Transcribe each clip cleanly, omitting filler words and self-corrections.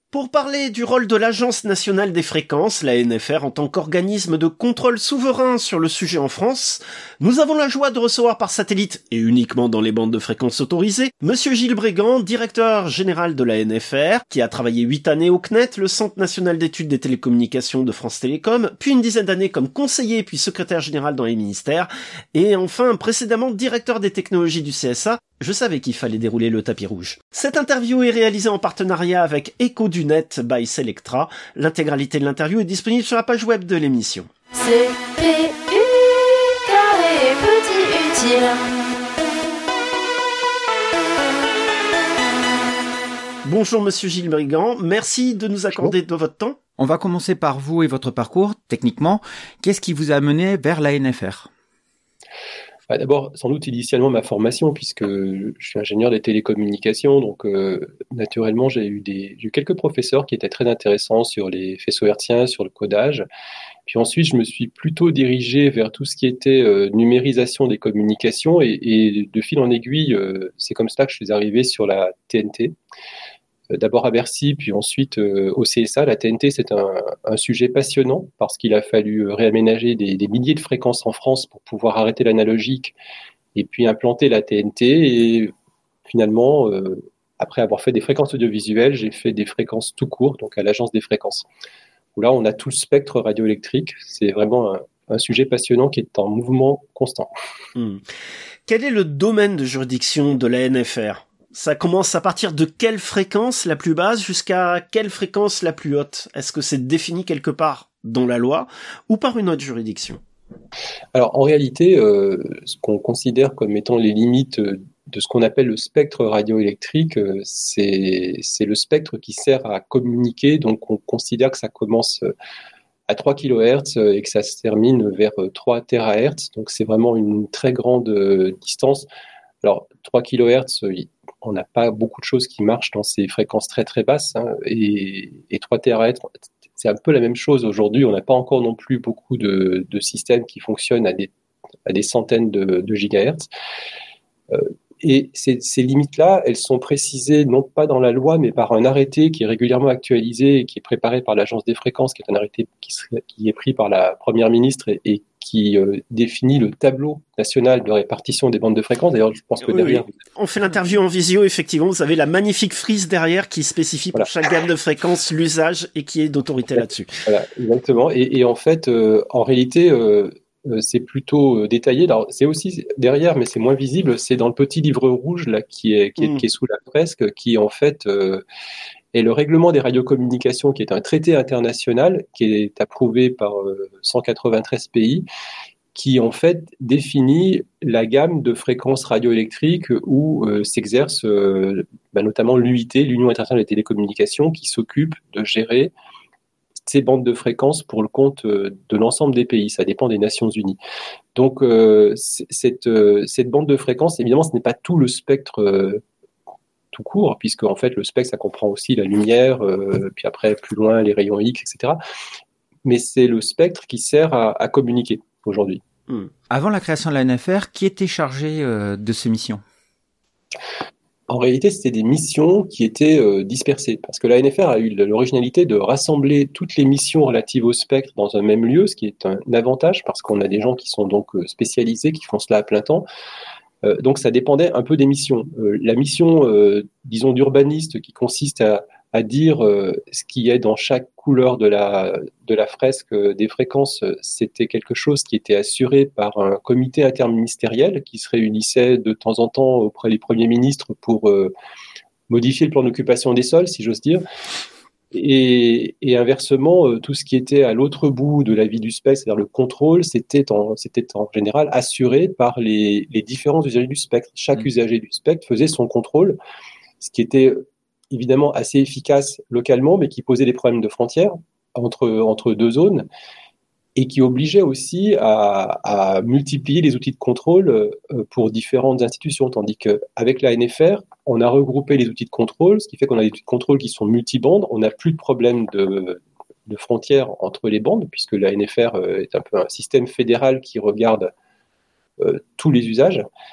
Pour parler du rôle de l'Agence nationale des fréquences, l'ANFR, en tant qu'organisme de contrôle souverain sur le sujet en France, nous avons la joie de recevoir par satellite, et uniquement dans les bandes de fréquences autorisées, Monsieur Gilles Brigand, directeur général de l'ANFR, qui a travaillé 8 années au CNET, le Centre national d'études des télécommunications de France Télécom, puis une dizaine d'années comme conseiller puis secrétaire général dans les ministères, et enfin précédemment directeur des technologies du CSA. Je savais qu'il fallait dérouler le tapis rouge. Cette interview est réalisée en partenariat avec Echo du Net by Selectra. L'intégralité de l'interview est disponible sur la page web de l'émission. CPU carré petit utile. Bonjour Monsieur Gilles Brigand, merci de nous accorder de votre temps. On va commencer par vous et votre parcours, techniquement. Qu'est-ce qui vous a mené vers l'ANFR ? D'abord, sans doute initialement ma formation, puisque je suis ingénieur des télécommunications, donc naturellement j'ai eu quelques professeurs qui étaient très intéressants sur les faisceaux hertziens, sur le codage. Puis ensuite, je me suis plutôt dirigé vers tout ce qui était numérisation des communications, et de fil en aiguille, c'est comme ça que je suis arrivé sur la TNT. D'abord à Bercy, puis ensuite au CSA. La TNT, c'est un sujet passionnant parce qu'il a fallu réaménager des milliers de fréquences en France pour pouvoir arrêter l'analogique et puis implanter la TNT. Et finalement, après avoir fait des fréquences audiovisuelles, j'ai fait des fréquences tout court, donc à l'Agence des fréquences, où là, on a tout le spectre radioélectrique. C'est vraiment un sujet passionnant qui est en mouvement constant. Quel est le domaine de juridiction de l'ANFR ? Ça commence à partir de quelle fréquence la plus basse jusqu'à quelle fréquence la plus haute ? Est-ce que c'est défini quelque part dans la loi ou par une autre juridiction ? Alors en réalité, ce qu'on considère comme étant les limites de ce qu'on appelle le spectre radioélectrique, c'est le spectre qui sert à communiquer. Donc on considère que ça commence à 3 kHz et que ça se termine vers 3 THz. Donc c'est vraiment une très grande distance. Alors 3 kHz, on n'a pas beaucoup de choses qui marchent dans ces fréquences très très basses, hein, et 3 THz, c'est un peu la même chose aujourd'hui. On n'a pas encore non plus beaucoup de systèmes qui fonctionnent à des centaines de gigahertz. Et ces limites-là, elles sont précisées non pas dans la loi, mais par un arrêté qui est régulièrement actualisé et qui est préparé par l'Agence des fréquences, qui est un arrêté qui est pris par la Première ministre et qui définit le tableau national de répartition des bandes de fréquences. D'ailleurs, je pense que derrière... Oui. On fait l'interview en visio, effectivement. Vous avez la magnifique frise derrière qui spécifie pour chaque gamme de fréquences l'usage et qui est d'autorité là-dessus. Voilà, exactement. Et en fait, en réalité... c'est plutôt détaillé. Alors, c'est aussi derrière, mais c'est moins visible. C'est dans le petit livre rouge là qui est sous la fresque, qui en fait est le règlement des radiocommunications, qui est un traité international qui est approuvé par 193 pays, qui en fait définit la gamme de fréquences radioélectriques où s'exerce notamment l'UIT, l'Union internationale des télécommunications, qui s'occupe de gérer ces bandes de fréquences pour le compte de l'ensemble des pays. Ça dépend des Nations Unies. Donc, cette bande de fréquences, évidemment, ce n'est pas tout le spectre tout court, puisque en fait, le spectre, ça comprend aussi la lumière, puis après, plus loin, les rayons X, etc. Mais c'est le spectre qui sert à communiquer aujourd'hui. Avant la création de l'ANFR, qui était chargé de ces missions ? En réalité, c'était des missions qui étaient dispersées, parce que l'ANFR a eu l'originalité de rassembler toutes les missions relatives au spectre dans un même lieu, ce qui est un avantage, parce qu'on a des gens qui sont donc spécialisés, qui font cela à plein temps. Donc ça dépendait un peu des missions. La mission, disons, d'urbaniste, qui consiste à dire ce qui est dans chaque couleur de la fresque des fréquences, c'était quelque chose qui était assuré par un comité interministériel qui se réunissait de temps en temps auprès des premiers ministres pour modifier le plan d'occupation des sols, si j'ose dire. Et inversement, tout ce qui était à l'autre bout de la vie du spectre, c'est-à-dire le contrôle, c'était en général assuré par les différents usagers du spectre. Chaque usager du spectre faisait son contrôle, ce qui était évidemment assez efficace localement, mais qui posait des problèmes de frontières entre deux zones et qui obligeait aussi à multiplier les outils de contrôle pour différentes institutions. Tandis qu'avec la NFR, on a regroupé les outils de contrôle, ce qui fait qu'on a des outils de contrôle qui sont multibandes. On n'a plus de problème de frontières entre les bandes, puisque la NFR est un peu un système fédéral qui regarde tous les usages.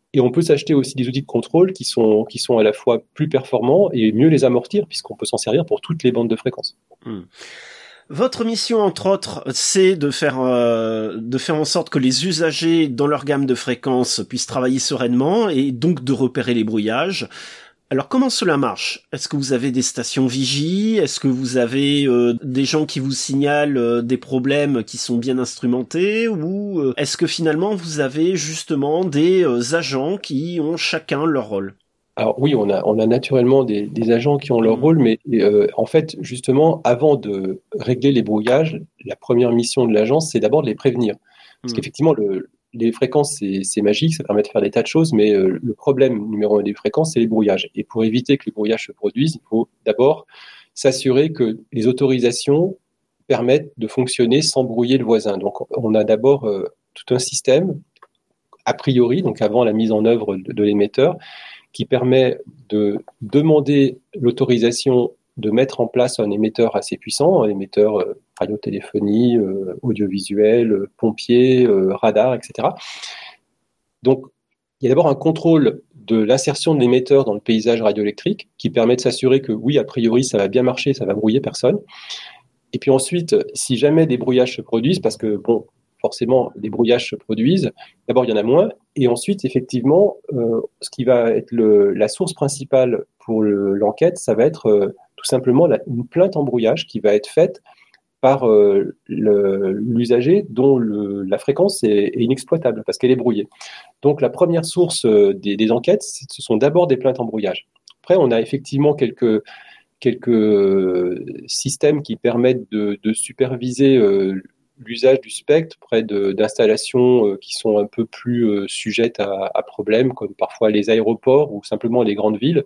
Et on peut s'acheter aussi des outils de contrôle qui sont à la fois plus performants et mieux les amortir, puisqu'on peut s'en servir pour toutes les bandes de fréquences. Votre mission, entre autres, c'est de faire en sorte que les usagers, dans leur gamme de fréquences, puissent travailler sereinement et donc de repérer les brouillages. Alors, comment cela marche? Est-ce que vous avez des stations vigie? Est-ce que vous avez des gens qui vous signalent des problèmes qui sont bien instrumentés? Ou est-ce que finalement, vous avez justement des agents qui ont chacun leur rôle? Alors oui, on a naturellement des agents qui ont leur rôle, mais en fait, justement, avant de régler les brouillages, la première mission de l'agence, c'est d'abord de les prévenir. Parce qu'effectivement, les fréquences, c'est magique, ça permet de faire des tas de choses, mais le problème numéro un des fréquences, c'est les brouillages. Et pour éviter que les brouillages se produisent, il faut d'abord s'assurer que les autorisations permettent de fonctionner sans brouiller le voisin. Donc on a d'abord tout un système, a priori, donc avant la mise en œuvre de l'émetteur, qui permet de demander l'autorisation de mettre en place un émetteur assez puissant, un émetteur radiotéléphonie, audiovisuel, pompier, radar, etc. Donc, il y a d'abord un contrôle de l'insertion de l'émetteur dans le paysage radioélectrique qui permet de s'assurer que, oui, a priori, ça va bien marcher, ça va brouiller personne. Et puis ensuite, si jamais des brouillages se produisent, parce que, bon, forcément, les brouillages se produisent. D'abord, il y en a moins. Et ensuite, effectivement, ce qui va être la source principale pour l'enquête, ça va être tout simplement une plainte en brouillage qui va être faite par l'usager dont la fréquence est inexploitable parce qu'elle est brouillée. Donc, la première source des enquêtes, ce sont d'abord des plaintes en brouillage. Après, on a effectivement quelques systèmes qui permettent de superviser l'usage du spectre près d'installations qui sont un peu plus sujettes à problèmes, comme parfois les aéroports ou simplement les grandes villes.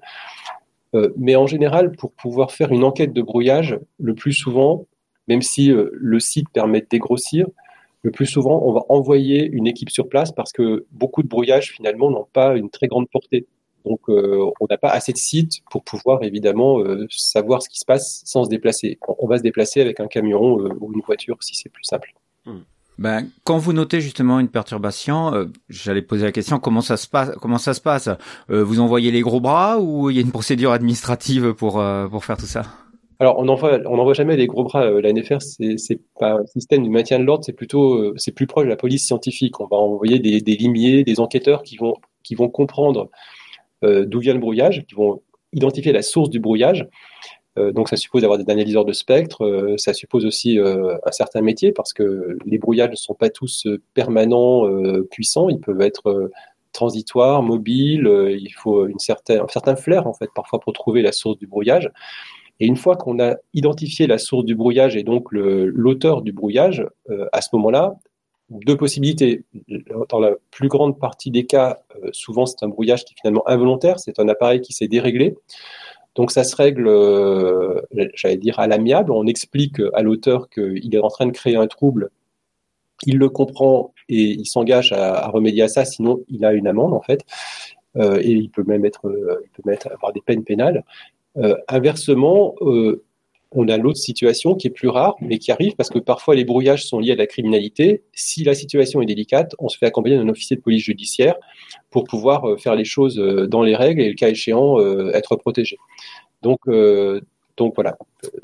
Mais en général, pour pouvoir faire une enquête de brouillage, le plus souvent, même si le site permet de dégrossir, le plus souvent, on va envoyer une équipe sur place parce que beaucoup de brouillages, finalement, n'ont pas une très grande portée. Donc, on n'a pas assez de sites pour pouvoir, évidemment, savoir ce qui se passe sans se déplacer. On va se déplacer avec un camion ou une voiture, si c'est plus simple. Ben, quand vous notez justement une perturbation, j'allais poser la question, comment ça se passe? Vous envoyez les gros bras ou il y a une procédure administrative pour faire tout ça? Alors, on n'envoie jamais les gros bras. La NFR, c'est pas un système du maintien de l'ordre, c'est plutôt, c'est plus proche de la police scientifique. On va envoyer des limiers, des enquêteurs qui vont comprendre d'où vient le brouillage, qui vont identifier la source du brouillage. Donc ça suppose d'avoir des analyseurs de spectre, ça suppose aussi un certain métier parce que les brouillages ne sont pas tous permanents, puissants, ils peuvent être transitoires, mobiles, il faut un certain flair en fait parfois pour trouver la source du brouillage. Et une fois qu'on a identifié la source du brouillage et donc l'auteur du brouillage, à ce moment-là, deux possibilités. Dans la plus grande partie des cas, souvent c'est un brouillage qui est finalement involontaire, c'est un appareil qui s'est déréglé. Donc ça se règle, j'allais dire, à l'amiable. On explique à l'auteur qu'il est en train de créer un trouble, il le comprend et il s'engage à remédier à ça, sinon il a une amende en fait, et il peut même avoir des peines pénales. Inversement, on a l'autre situation qui est plus rare, mais qui arrive parce que parfois les brouillages sont liés à la criminalité. Si la situation est délicate, on se fait accompagner d'un officier de police judiciaire pour pouvoir faire les choses dans les règles et, le cas échéant, être protégé. Donc voilà,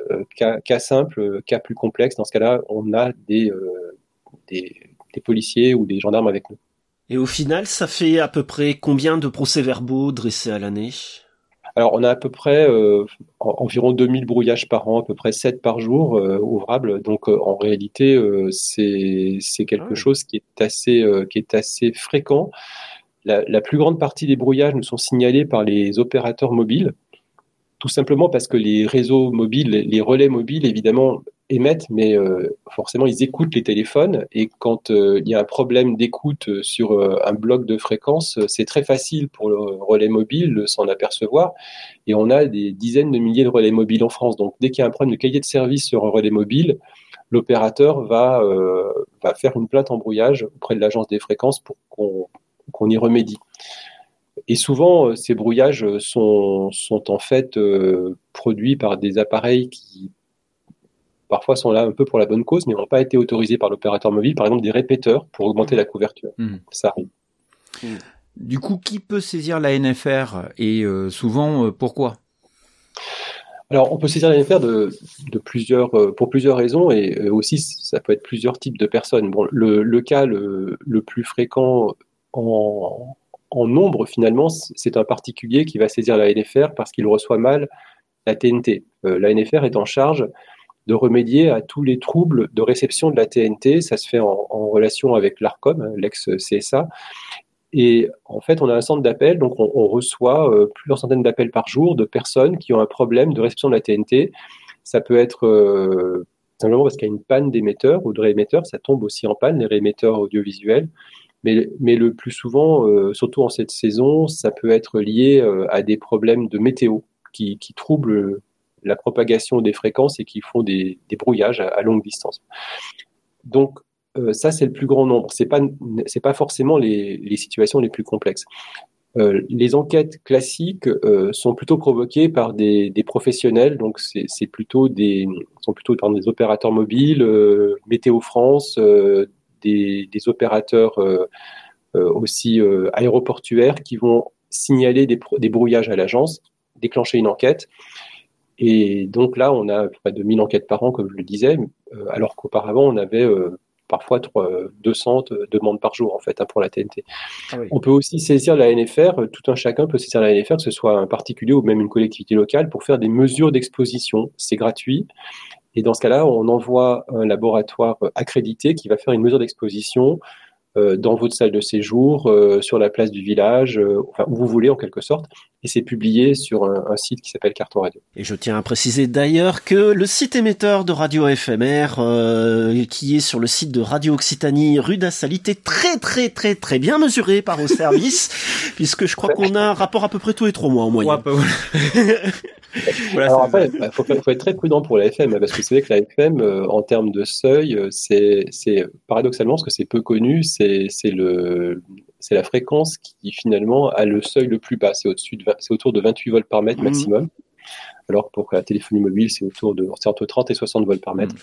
cas simple, cas plus complexe. Dans ce cas-là, on a des policiers ou des gendarmes avec nous. Et au final, ça fait à peu près combien de procès-verbaux dressés à l'année ? Alors, on a à peu près environ 2000 brouillages par an, à peu près 7 par jour ouvrables. Donc, en réalité, c'est quelque chose qui est assez fréquent. La plus grande partie des brouillages nous sont signalés par les opérateurs mobiles, tout simplement parce que les réseaux mobiles, les relais mobiles, évidemment, émettent, mais forcément, ils écoutent les téléphones. Et quand il y a un problème d'écoute sur un bloc de fréquence, c'est très facile pour le relais mobile de s'en apercevoir. Et on a des dizaines de milliers de relais mobiles en France. Donc, dès qu'il y a un problème de qualité de service sur un relais mobile, l'opérateur va faire une plainte en brouillage auprès de l'agence des fréquences pour qu'on y remédie. Et souvent, ces brouillages sont en fait produits par des appareils qui parfois sont là un peu pour la bonne cause, mais n'ont pas été autorisés par l'opérateur mobile, par exemple des répéteurs pour augmenter la couverture. Ça arrive. Du coup, qui peut saisir la NFR et souvent pourquoi ? Alors, on peut saisir la NFR pour plusieurs raisons et aussi ça peut être plusieurs types de personnes. Bon, le cas le plus fréquent en nombre finalement, c'est un particulier qui va saisir la NFR parce qu'il reçoit mal la TNT. La NFR est en charge de remédier à tous les troubles de réception de la TNT. Ça se fait en relation avec l'ARCOM, l'ex-CSA. Et en fait, on a un centre d'appel, donc on reçoit plusieurs centaines d'appels par jour de personnes qui ont un problème de réception de la TNT. Ça peut être simplement parce qu'il y a une panne d'émetteur ou de réémetteur, ça tombe aussi en panne, les réémetteurs audiovisuels. Mais le plus souvent, surtout en cette saison, ça peut être lié à des problèmes de météo qui troublent la propagation des fréquences et qui font des brouillages à longue distance. Donc, ça, c'est le plus grand nombre. C'est pas forcément les situations les plus complexes. Les enquêtes classiques sont plutôt provoquées par des professionnels, donc sont plutôt des opérateurs mobiles, Météo France, des opérateurs aussi aéroportuaires qui vont signaler des brouillages à l'agence, déclencher une enquête. Et donc là, on a près de 1000 enquêtes par an, comme je le disais, alors qu'auparavant, on avait parfois 200 demandes par jour en fait pour la TNT. Ah oui. On peut aussi saisir la NFR, tout un chacun peut saisir la NFR, que ce soit un particulier ou même une collectivité locale, pour faire des mesures d'exposition. C'est gratuit. Et dans ce cas-là, on envoie un laboratoire accrédité qui va faire une mesure d'exposition dans votre salle de séjour, sur la place du village, enfin où vous voulez en quelque sorte, et c'est publié sur un site qui s'appelle Carton Radio. Et je tiens à préciser d'ailleurs que le site émetteur de Radio éphémère, qui est sur le site de Radio Occitanie, rue d'Assalit, est très bien mesuré par vos services, puisque je crois qu'on a un rapport à peu près tous les 3 mois en moyenne. Voilà, alors après, faut être très prudent pour la FM, parce que c'est vrai que la FM, en termes de seuil, c'est paradoxalement, parce que c'est peu connu, c'est la fréquence qui finalement a le seuil le plus bas. C'est autour de 28 volts par mètre maximum. Alors que pour la téléphonie mobile, c'est entre 30 et 60 volts par mètre.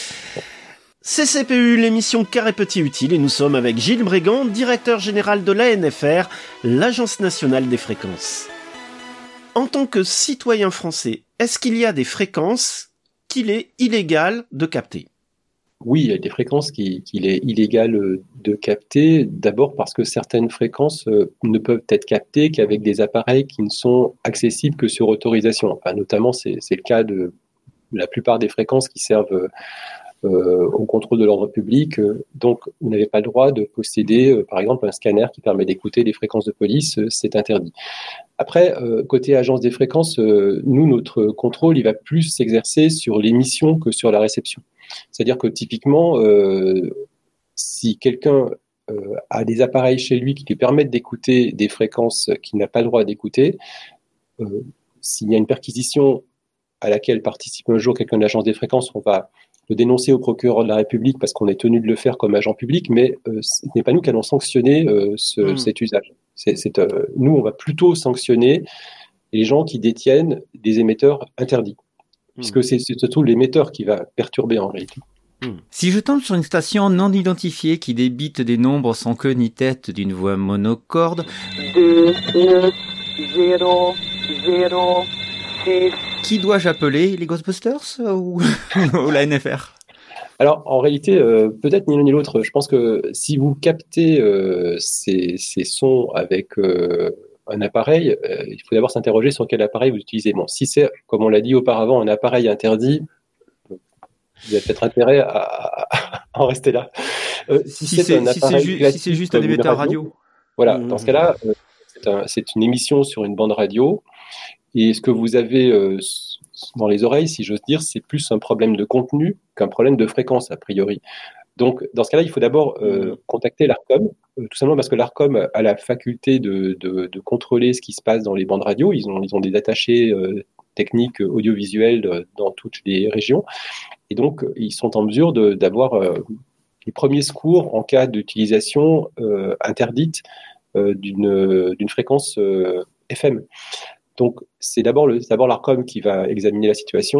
CCPU, l'émission Carré Petit Utile, et nous sommes avec Gilles Brégand, directeur général de l'ANFR, l'Agence nationale des fréquences. En tant que citoyen français, est-ce qu'il y a des fréquences qu'il est illégal de capter ? Oui, il y a des fréquences qu'il est illégal de capter, d'abord parce que certaines fréquences ne peuvent être captées qu'avec des appareils qui ne sont accessibles que sur autorisation. Enfin, notamment, c'est le cas de la plupart des fréquences qui servent au contrôle de l'ordre public. Donc, vous n'avez pas le droit de posséder, par exemple, un scanner qui permet d'écouter les fréquences de police, c'est interdit. Après, côté agence des fréquences, nous, notre contrôle, il va plus s'exercer sur l'émission que sur la réception. C'est-à-dire que typiquement, si quelqu'un a des appareils chez lui qui lui permettent d'écouter des fréquences qu'il n'a pas le droit d'écouter, s'il y a une perquisition à laquelle participe un jour quelqu'un de l'agence des fréquences, on va le dénoncer au procureur de la République parce qu'on est tenu de le faire comme agent public, mais ce n'est pas nous qui allons sanctionner cet usage. Nous, on va plutôt sanctionner les gens qui détiennent des émetteurs interdits, puisque c'est surtout l'émetteur qui va perturber en réalité. Si je tombe sur une station non identifiée qui débite des nombres sans queue ni tête d'une voix monocorde, 2, 9, 0, 0, 6... Qui dois-je appeler, les Ghostbusters ou la NFR ? Alors, en réalité, peut-être ni l'un ni l'autre. Je pense que si vous captez ces sons avec un appareil, il faut d'abord s'interroger sur quel appareil vous utilisez. Bon, si c'est, comme on l'a dit auparavant, un appareil interdit, vous avez peut-être intérêt à en rester là. Si c'est juste un émetteur radio. Voilà, dans ce cas-là, c'est une émission sur une bande radio. Et ce que vous avez dans les oreilles, si j'ose dire, c'est plus un problème de contenu qu'un problème de fréquence, a priori. Donc, dans ce cas-là, il faut d'abord contacter l'ARCOM, tout simplement parce que l'ARCOM a la faculté de contrôler ce qui se passe dans les bandes radio. Ils ont des attachés techniques audiovisuels dans toutes les régions. Et donc, ils sont en mesure d'avoir les premiers secours en cas d'utilisation interdite d'une fréquence FM. Donc, c'est d'abord l'ARCOM qui va examiner la situation.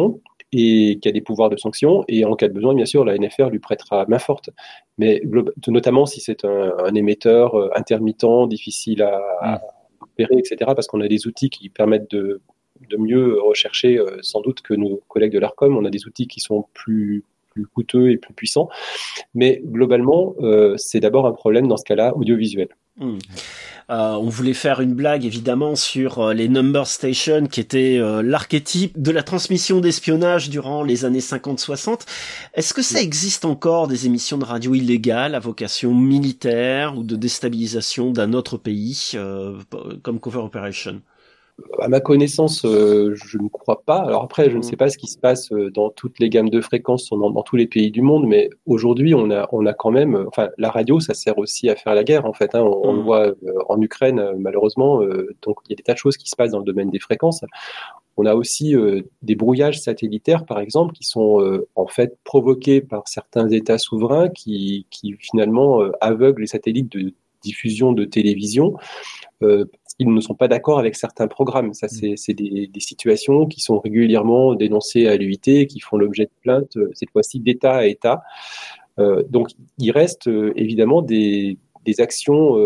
et qui a des pouvoirs de sanction. Et en cas de besoin, bien sûr, la NFR lui prêtera main forte. Mais notamment si c'est un émetteur intermittent, difficile à opérer, etc., parce qu'on a des outils qui permettent de mieux rechercher, sans doute, que nos collègues de l'ARCOM. On a des outils qui sont plus coûteux et plus puissants. Mais globalement, c'est d'abord un problème, dans ce cas-là, audiovisuel. On voulait faire une blague évidemment sur les number stations qui étaient l'archétype de la transmission d'espionnage durant les années 50-60. Est-ce que ça existe encore des émissions de radio illégales à vocation militaire ou de déstabilisation d'un autre pays comme Cover Operation? À ma connaissance, je ne crois pas. Alors après, je ne sais pas ce qui se passe dans toutes les gammes de fréquences dans tous les pays du monde, mais aujourd'hui, on a quand même, enfin, la radio, ça sert aussi à faire la guerre, en fait. Hein. On le voit en Ukraine, malheureusement. Donc, il y a des tas de choses qui se passent dans le domaine des fréquences. On a aussi des brouillages satellitaires, par exemple, qui sont en fait provoqués par certains États souverains qui finalement aveuglent les satellites de diffusion de télévision. Ils ne sont pas d'accord avec certains programmes. Ça, c'est des situations qui sont régulièrement dénoncées à l'UIT, qui font l'objet de plaintes, cette fois-ci d'État à État. Donc, il reste évidemment des actions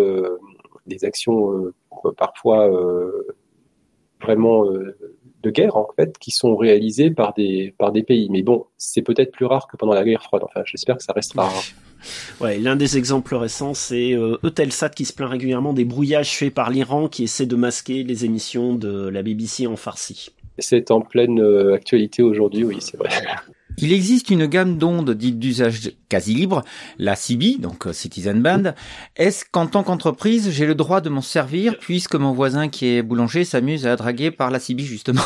parfois vraiment de guerre, en fait, qui sont réalisées par des pays. Mais bon, c'est peut-être plus rare que pendant la guerre froide. Enfin, j'espère que ça restera rare. Ouais, l'un des exemples récents, c'est Eutelsat qui se plaint régulièrement des brouillages faits par l'Iran qui essaie de masquer les émissions de la BBC en farsi. C'est en pleine actualité aujourd'hui, oui, c'est vrai. Il existe une gamme d'ondes dites d'usage quasi libre, la CB, donc Citizen Band. Est-ce qu'en tant qu'entreprise, j'ai le droit de m'en servir puisque mon voisin qui est boulanger s'amuse à draguer par la CB justement?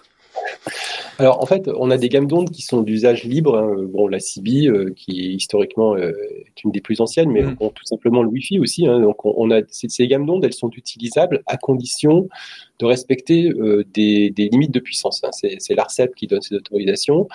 Alors, en fait, on a des gammes d'ondes qui sont d'usage libre. Hein. Bon, la CB, qui historiquement est une des plus anciennes, mais bon, tout simplement le Wi-Fi aussi. Hein. Donc, on a ces gammes d'ondes, elles sont utilisables à condition de respecter des limites de puissance. Hein. C'est l'ARCEP qui donne ces autorisations.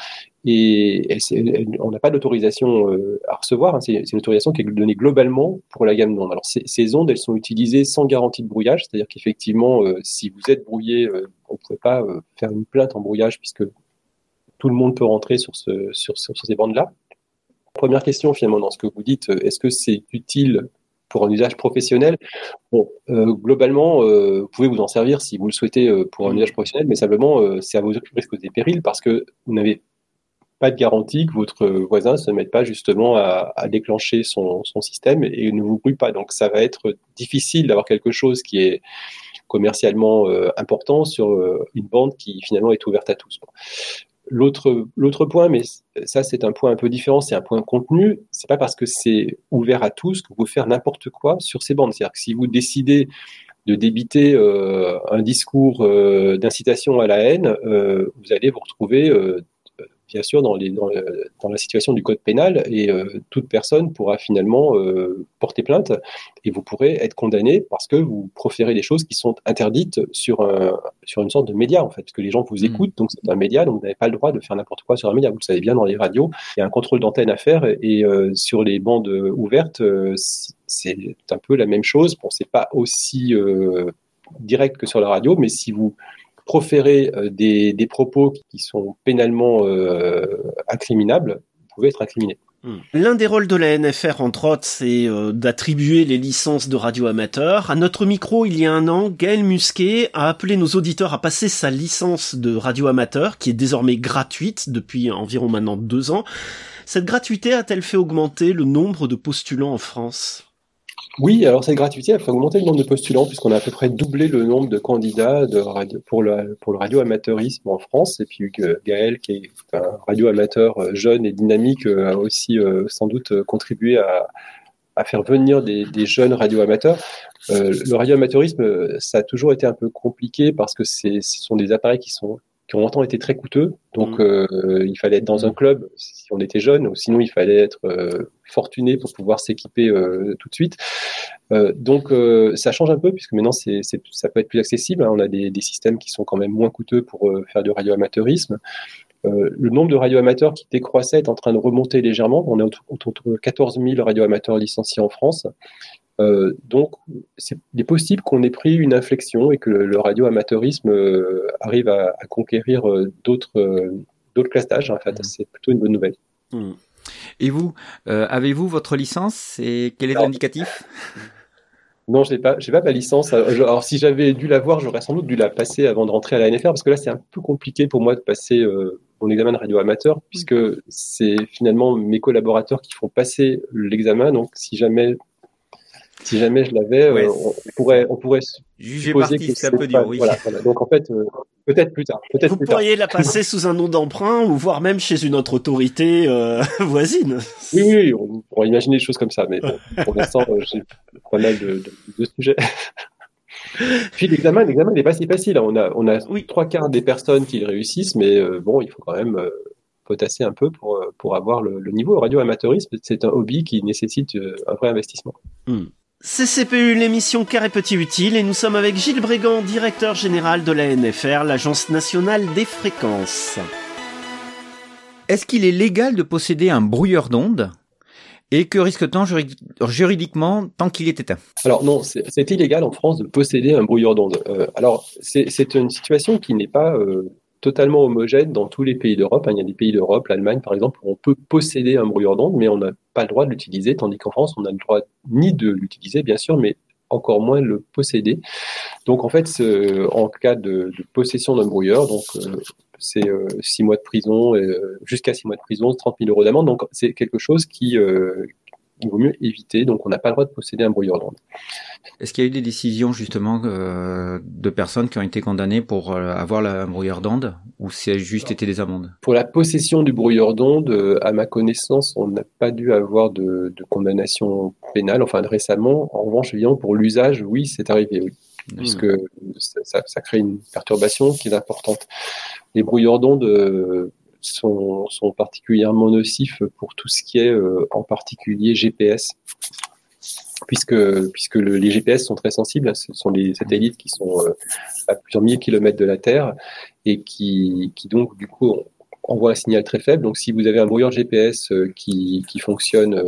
Et on n'a pas d'autorisation à recevoir. Hein. C'est une autorisation qui est donnée globalement pour la gamme d'ondes. Alors, ces ondes, elles sont utilisées sans garantie de brouillage. C'est-à-dire qu'effectivement, si vous êtes brouillé, on ne pouvait pas faire une plainte en brouillage puisque tout le monde peut rentrer sur ces bandes-là. Première question, finalement, dans ce que vous dites, est-ce que c'est utile pour un usage professionnel? Bon, globalement, vous pouvez vous en servir si vous le souhaitez pour un usage professionnel, mais simplement, c'est à vos risques et périls parce que vous n'avez pas de garantie que votre voisin ne se mette pas justement à déclencher son système et ne vous brouille pas. Donc, ça va être difficile d'avoir quelque chose qui est commercialement important sur une bande qui finalement est ouverte à tous. L'autre point, mais ça c'est un point un peu différent, c'est un point contenu. C'est pas parce que c'est ouvert à tous que vous pouvez faire n'importe quoi sur ces bandes. C'est-à-dire que si vous décidez de débiter un discours d'incitation à la haine, vous allez vous retrouver bien sûr dans la situation du code pénal et toute personne pourra finalement porter plainte et vous pourrez être condamné parce que vous proférez des choses qui sont interdites sur une sorte de média en fait, parce que les gens vous écoutent, donc c'est un média, donc vous n'avez pas le droit de faire n'importe quoi sur un média. Vous le savez bien, dans les radios, il y a un contrôle d'antenne à faire et sur les bandes ouvertes, c'est un peu la même chose. Bon, c'est pas aussi direct que sur la radio, mais si vous proférer des propos qui sont pénalement incriminables, vous pouvez être incriminé. L'un des rôles de la NFR, entre autres, c'est d'attribuer les licences de radio amateurs. À notre micro, il y a un an, Gaël Musquet a appelé nos auditeurs à passer sa licence de radio amateur, qui est désormais gratuite depuis environ maintenant 2 ans. Cette gratuité a-t-elle fait augmenter le nombre de postulants en France ? Oui, alors cette gratuité a fait augmenter le nombre de postulants puisqu'on a à peu près doublé le nombre de candidats pour le radio-amateurisme en France. Et puis Gaël, qui est un radio-amateur jeune et dynamique, a aussi sans doute contribué à faire venir des jeunes radio-amateurs. Le radio-amateurisme, ça a toujours été un peu compliqué parce que ce sont des appareils qui ont longtemps été très coûteux. Donc, il fallait être dans un club si on était jeune, ou sinon il fallait être fortuné pour pouvoir s'équiper tout de suite. Donc, ça change un peu puisque maintenant ça peut être plus accessible. Hein. On a des systèmes qui sont quand même moins coûteux pour faire du radio-amateurisme. Le nombre de radio-amateurs qui décroissait est en train de remonter légèrement. On est autour de 14 000 radio-amateurs licenciés en France. Donc, il est possible qu'on ait pris une inflexion et que le radio-amateurisme arrive à conquérir d'autres d'autres classes d'âge. En fait, c'est plutôt une bonne nouvelle. Et vous, avez-vous votre licence et quel est l'indicatif ? Non, j'ai pas ma licence. Alors, si j'avais dû l'avoir, j'aurais sans doute dû la passer avant de rentrer à la NFR, parce que là, c'est un peu compliqué pour moi de passer mon examen de radio amateur, puisque c'est finalement mes collaborateurs qui font passer l'examen. Donc, si jamais je l'avais, on pourrait juger partie, c'est un peu dur, oui. Voilà. Donc, en fait, peut-être plus tard. Vous pourriez la passer sous un nom d'emprunt, ou voire même chez une autre autorité voisine. Oui, on pourrait imaginer des choses comme ça, mais bon, pour l'instant, j'ai pas mal de sujets. Puis l'examen n'est pas si facile. On a 3/4 des personnes qui le réussissent, mais bon, il faut quand même potasser un peu pour avoir le niveau. Le radio-amateurisme, c'est un hobby qui nécessite un vrai investissement. CCPU, l'émission Carré Petit Utile, et nous sommes avec Gilles Brégan, directeur général de la NFR, l'Agence nationale des fréquences. Est-ce qu'il est légal de posséder un brouilleur d'ondes ? Et que risque-t-on juridiquement tant qu'il est éteint ? Alors non, c'est illégal en France de posséder un brouilleur d'ondes. Alors c'est une situation qui n'est pas totalement homogène dans tous les pays d'Europe. Il y a des pays d'Europe, l'Allemagne par exemple, où on peut posséder un brouilleur d'ondes, mais on n'a pas le droit de l'utiliser, tandis qu'en France, on n'a le droit ni de l'utiliser, bien sûr, mais encore moins le posséder. Donc en fait, en cas de possession d'un brouilleur, donc c'est 6 mois de prison, jusqu'à 6 mois de prison, 30 000 euros d'amende. Donc c'est quelque chose qu'il vaut mieux éviter. Donc on n'a pas le droit de posséder un brouilleur d'ondes. Est-ce qu'il y a eu des décisions justement de personnes qui ont été condamnées pour avoir un brouilleur d'ondes, ou c'est juste été des amendes ? Pour la possession du brouilleur d'ondes, à ma connaissance, on n'a pas dû avoir de condamnation pénale, enfin récemment. En revanche, évidemment, pour l'usage, oui, c'est arrivé, oui. Puisque ça crée une perturbation qui est importante. Les brouilleurs d'ondes sont particulièrement nocifs pour tout ce qui est en particulier GPS, puisque les GPS sont très sensibles. Ce sont des satellites qui sont à plusieurs milliers de kilomètres de la Terre et qui donc du coup envoient un signal très faible. Donc si vous avez un brouilleur GPS qui fonctionne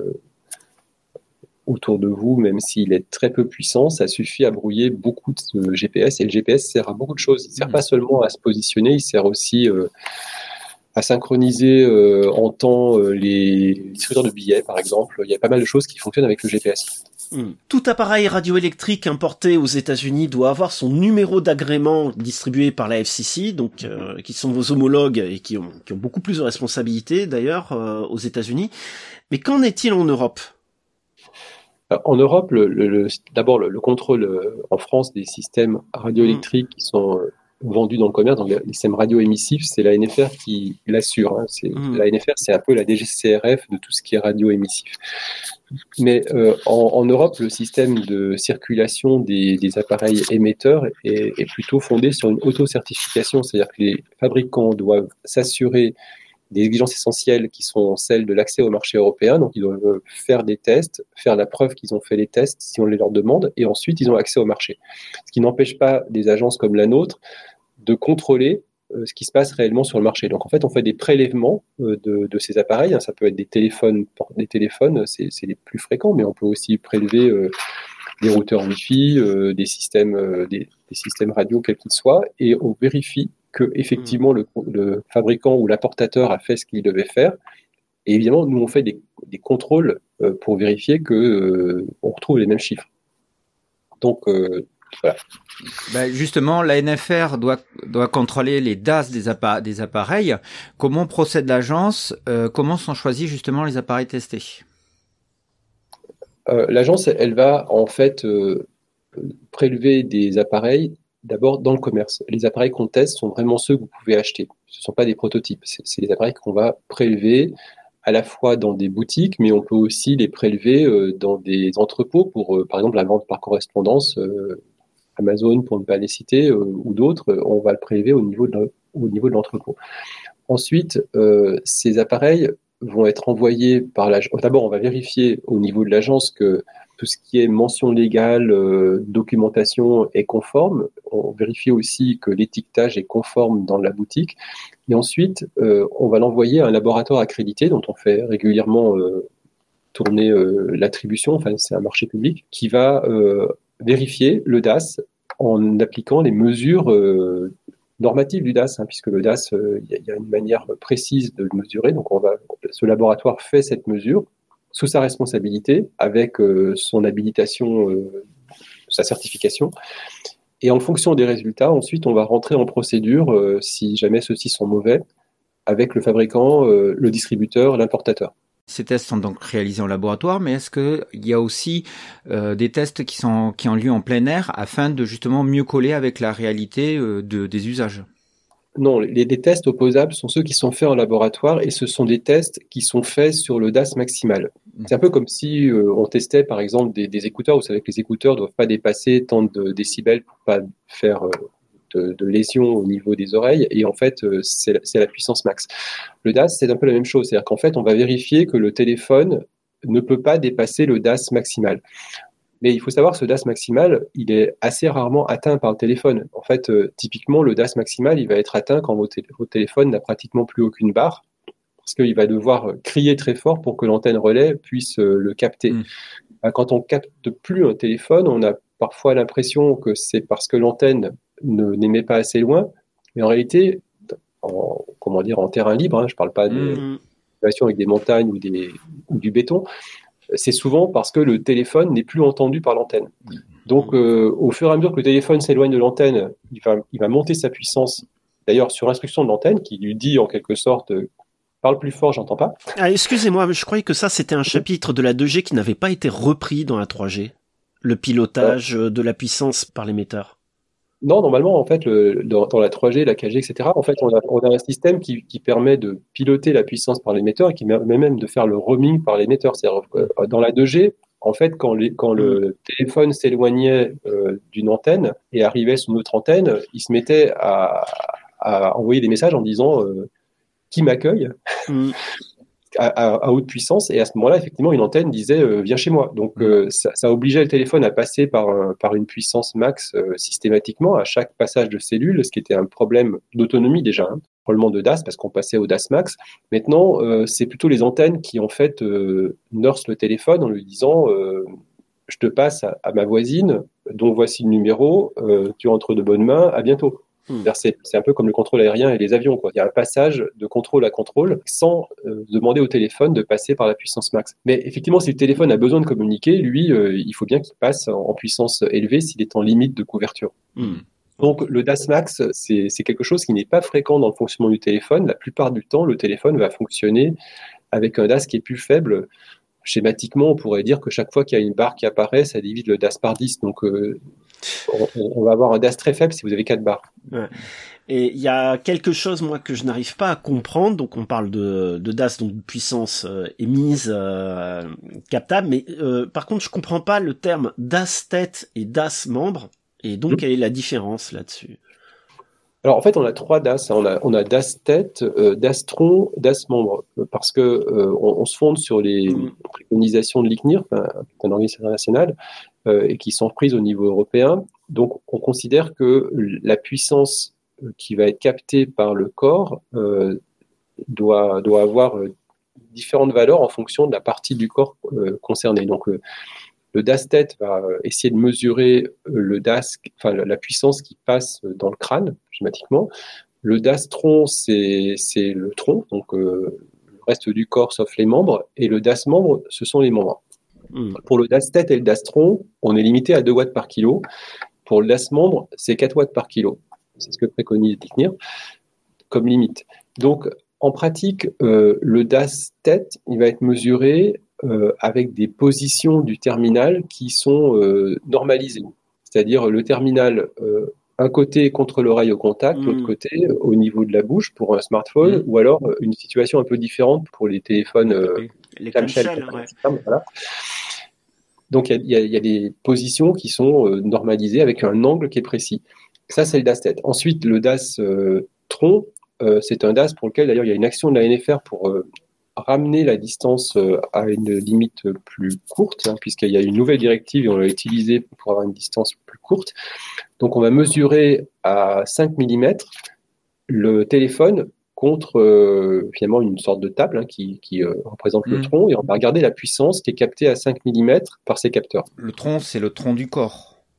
autour de vous, même s'il est très peu puissant, ça suffit à brouiller beaucoup de GPS. Et le GPS sert à beaucoup de choses. Il ne sert pas seulement à se positionner, il sert aussi à synchroniser en temps les distributeurs de billets, par exemple. Il y a pas mal de choses qui fonctionnent avec le GPS. Tout appareil radioélectrique importé aux États-Unis doit avoir son numéro d'agrément distribué par la FCC, donc qui sont vos homologues et qui ont beaucoup plus de responsabilités d'ailleurs aux États-Unis. Mais qu'en est-il en Europe ? En Europe, d'abord le contrôle en France des systèmes radioélectriques qui sont vendus dans le commerce, donc les systèmes radioémissifs, c'est la NFR qui l'assure. La NFR, c'est un peu la DGCCRF de tout ce qui est radioémissif. Mais en Europe, le système de circulation des appareils émetteurs est plutôt fondé sur une auto-certification, c'est-à-dire que les fabricants doivent s'assurer des exigences essentielles qui sont celles de l'accès au marché européen. Donc, ils doivent faire des tests, faire la preuve qu'ils ont fait les tests si on les leur demande, et ensuite, ils ont accès au marché. Ce qui n'empêche pas des agences comme la nôtre de contrôler ce qui se passe réellement sur le marché. Donc, en fait, on fait des prélèvements de ces appareils. Ça peut être des téléphones, c'est les plus fréquents, mais on peut aussi prélever des routeurs Wi-Fi, des systèmes radio, quels qu'ils soient, et on vérifie que effectivement le fabricant ou l'importateur a fait ce qu'il devait faire. Et évidemment, nous on fait des contrôles pour vérifier que on retrouve les mêmes chiffres. Donc voilà. Justement, la NFR doit contrôler les DAS des appareils. Comment procède l'agence ? Comment sont choisis justement les appareils testés ? L'agence, elle va en fait prélever des appareils d'abord dans le commerce. Les appareils qu'on teste sont vraiment ceux que vous pouvez acheter. Ce ne sont pas des prototypes. C'est des appareils qu'on va prélever à la fois dans des boutiques, mais on peut aussi les prélever dans des entrepôts pour, par exemple, la vente par correspondance, Amazon pour ne pas les citer, ou d'autres. On va le prélever au niveau de l'entrepôt. Ensuite, ces appareils vont être envoyés par l'agence. D'abord, on va vérifier au niveau de l'agence que tout ce qui est mention légale, documentation est conforme. On vérifie aussi que l'étiquetage est conforme dans la boutique. Et ensuite, on va l'envoyer à un laboratoire accrédité dont on fait régulièrement tourner l'attribution. Enfin, c'est un marché public qui va vérifier le DAS en appliquant les mesures normative du DAS, puisque le DAS, il y a une manière précise de le mesurer. Donc, ce laboratoire fait cette mesure sous sa responsabilité, avec son habilitation, sa certification. Et en fonction des résultats, ensuite, on va rentrer en procédure, si jamais ceux-ci sont mauvais, avec le fabricant, le distributeur, l'importateur. Ces tests sont donc réalisés en laboratoire, mais est-ce qu'il y a aussi des tests qui ont lieu en plein air afin de justement mieux coller avec la réalité des usages? Non, les tests opposables sont ceux qui sont faits en laboratoire et ce sont des tests qui sont faits sur le DAS maximal. C'est un peu comme si on testait par exemple des écouteurs. Vous savez que les écouteurs ne doivent pas dépasser tant de décibels pour pas faire de lésions au niveau des oreilles, et en fait c'est la puissance max. Le DAS, c'est un peu la même chose, c'est-à-dire qu'en fait on va vérifier que le téléphone ne peut pas dépasser le DAS maximal. Mais il faut savoir que ce DAS maximal, il est assez rarement atteint par le téléphone. En fait, typiquement, le DAS maximal, il va être atteint quand votre téléphone n'a pratiquement plus aucune barre, parce qu'il va devoir crier très fort pour que l'antenne relais puisse le capter. Quand on capte plus un téléphone, on a parfois l'impression que c'est parce que l'antenne n'émet pas assez loin, mais en réalité, en terrain libre, je ne parle pas de situation avec des montagnes ou du béton, c'est souvent parce que le téléphone n'est plus entendu par l'antenne. Donc, au fur et à mesure que le téléphone s'éloigne de l'antenne, il va monter sa puissance, d'ailleurs sur instruction de l'antenne, qui lui dit en quelque sorte « parle plus fort, j'entends pas ». Ah, excusez-moi, je croyais que ça c'était un chapitre de la 2G qui n'avait pas été repris dans la 3G, le pilotage de la puissance par l'émetteur. Non, normalement, en fait, dans la 3G, la 4G, etc., en fait, on a un système qui permet de piloter la puissance par l'émetteur et qui permet même de faire le roaming par l'émetteur. C'est-à-dire, dans la 2G, en fait, quand le téléphone s'éloignait d'une antenne et arrivait sur une autre antenne, il se mettait à envoyer des messages en disant qui m'accueille à haute puissance, et à ce moment-là, effectivement, une antenne disait viens chez moi. Donc, ça obligeait le téléphone à passer par une puissance max systématiquement à chaque passage de cellule, ce qui était un problème d'autonomie déjà, probablement de DAS, parce qu'on passait au DAS max. Maintenant, c'est plutôt les antennes qui, en fait, nursent le téléphone en lui disant je te passe à ma voisine, dont voici le numéro, tu entres de bonnes mains, à bientôt. C'est un peu comme le contrôle aérien et les avions, quoi. Il y a un passage de contrôle à contrôle sans demander au téléphone de passer par la puissance max. Mais effectivement, si le téléphone a besoin de communiquer, lui, il faut bien qu'il passe en puissance élevée s'il est en limite de couverture. Donc le DAS max, c'est quelque chose qui n'est pas fréquent dans le fonctionnement du téléphone. La plupart du temps, le téléphone va fonctionner avec un DAS qui est plus faible. Schématiquement, on pourrait dire que chaque fois qu'il y a une barre qui apparaît, ça divise le DAS par 10. Donc, on va avoir un DAS très faible si vous avez 4 barres. Ouais. Et il y a quelque chose, moi, que je n'arrive pas à comprendre. Donc, on parle de DAS, donc de puissance émise, captable. Mais par contre, je comprends pas le terme DAS tête et DAS membre. Et donc, quelle est la différence là-dessus ? Alors en fait, on a 3 DAS. On a DAS tête, DAS tronc, DAS membre, parce que on se fonde sur les préconisations de l'ICNIR, un organisme international, et qui sont prises au niveau européen. Donc on considère que la puissance qui va être captée par le corps doit avoir différentes valeurs en fonction de la partie du corps concernée. Donc le DAS tête va essayer de mesurer la puissance qui passe dans le crâne, schématiquement. Le DAS tronc, c'est le tronc, donc le reste du corps sauf les membres. Et le DAS membre, ce sont les membres. Pour le DAS tête et le DAS tronc, on est limité à 2 watts par kilo. Pour le DAS membre, c'est 4 watts par kilo. C'est ce que préconise l'ICNIR comme limite. Donc, en pratique, le DAS tête, il va être mesuré avec des positions du terminal qui sont normalisées. C'est-à-dire le terminal, un côté contre l'oreille au contact, l'autre côté au niveau de la bouche pour un smartphone, ou alors une situation un peu différente pour les téléphones les clamshells, voilà. Donc il y a des positions qui sont normalisées avec un angle qui est précis. Ça, c'est le DAS tête. Ensuite, le DAS tronc, c'est un DAS pour lequel d'ailleurs il y a une action de la NFR pour ramener la distance à une limite plus courte, puisqu'il y a une nouvelle directive et on l'a utilisée pour avoir une distance plus courte. Donc on va mesurer à 5 mm le téléphone contre finalement une sorte de table qui représente le tronc, et on va regarder la puissance qui est captée à 5 mm par ces capteurs. Le tronc, c'est le tronc du corps.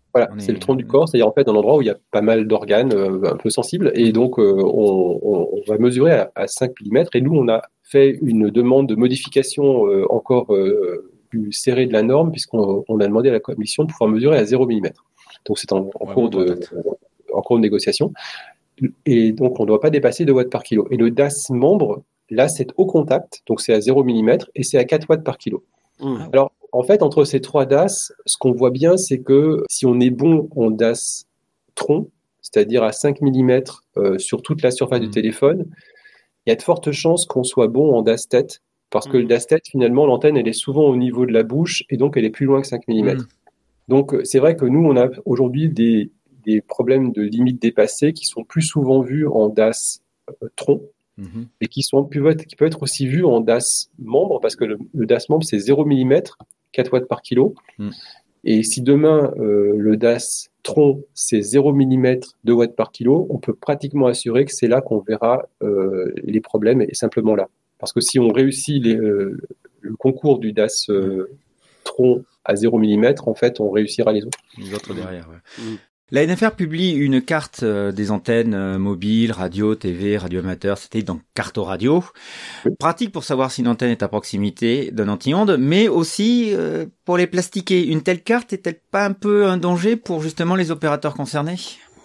Voilà, c'est le tronc du corps, c'est-à-dire en fait un endroit où il y a pas mal d'organes un peu sensibles, et donc on va mesurer à 5 mm, et nous on a fait une demande de modification encore plus serrée de la norme, puisqu'on a demandé à la commission de pouvoir mesurer à 0 mm. Donc c'est en cours de négociation, et donc on ne doit pas dépasser 2 watts par kilo. Et le DAS membre, là c'est au contact, donc c'est à 0 mm, et c'est à 4 watts par kilo. Alors, en fait, entre ces 3 DAS, ce qu'on voit bien, c'est que si on est bon en DAS tronc, c'est-à-dire à 5 mm sur toute la surface du téléphone, il y a de fortes chances qu'on soit bon en DAS tête, parce que le DAS tête, finalement, l'antenne, elle est souvent au niveau de la bouche, et donc elle est plus loin que 5 mm. Donc, c'est vrai que nous, on a aujourd'hui des problèmes de limites dépassées qui sont plus souvent vus en DAS tronc, et qui peuvent être aussi vus en DAS membre, parce que le DAS membre, c'est 0 mm, 4 watts par kilo. Et si demain, le DAS tronc, c'est 0 mm, 2 watts par kilo, on peut pratiquement assurer que c'est là qu'on verra les problèmes, et simplement là. Parce que si on réussit le concours du DAS tronc à 0 mm, en fait, on réussira les autres. Les autres derrière, ouais. La NFR publie une carte des antennes mobiles, radio, TV, radio amateur, satellite, donc carte radio. Pratique pour savoir si une antenne est à proximité d'un anti-onde, mais aussi pour les plastiquer. Une telle carte est-elle pas un peu un danger pour justement les opérateurs concernés ?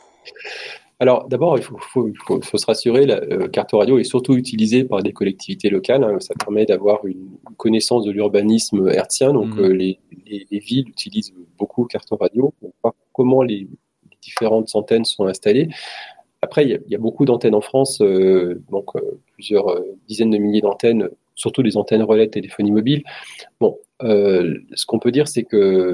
Alors d'abord, il faut se rassurer, la carte radio est surtout utilisée par des collectivités locales. Ça permet d'avoir une connaissance de l'urbanisme hertzien. Donc les villes utilisent beaucoup carte radio pour voir comment les différentes antennes sont installées. Après, il y a beaucoup d'antennes en France, plusieurs dizaines de milliers d'antennes, surtout des antennes relais de téléphonie mobile. Ce qu'on peut dire, c'est que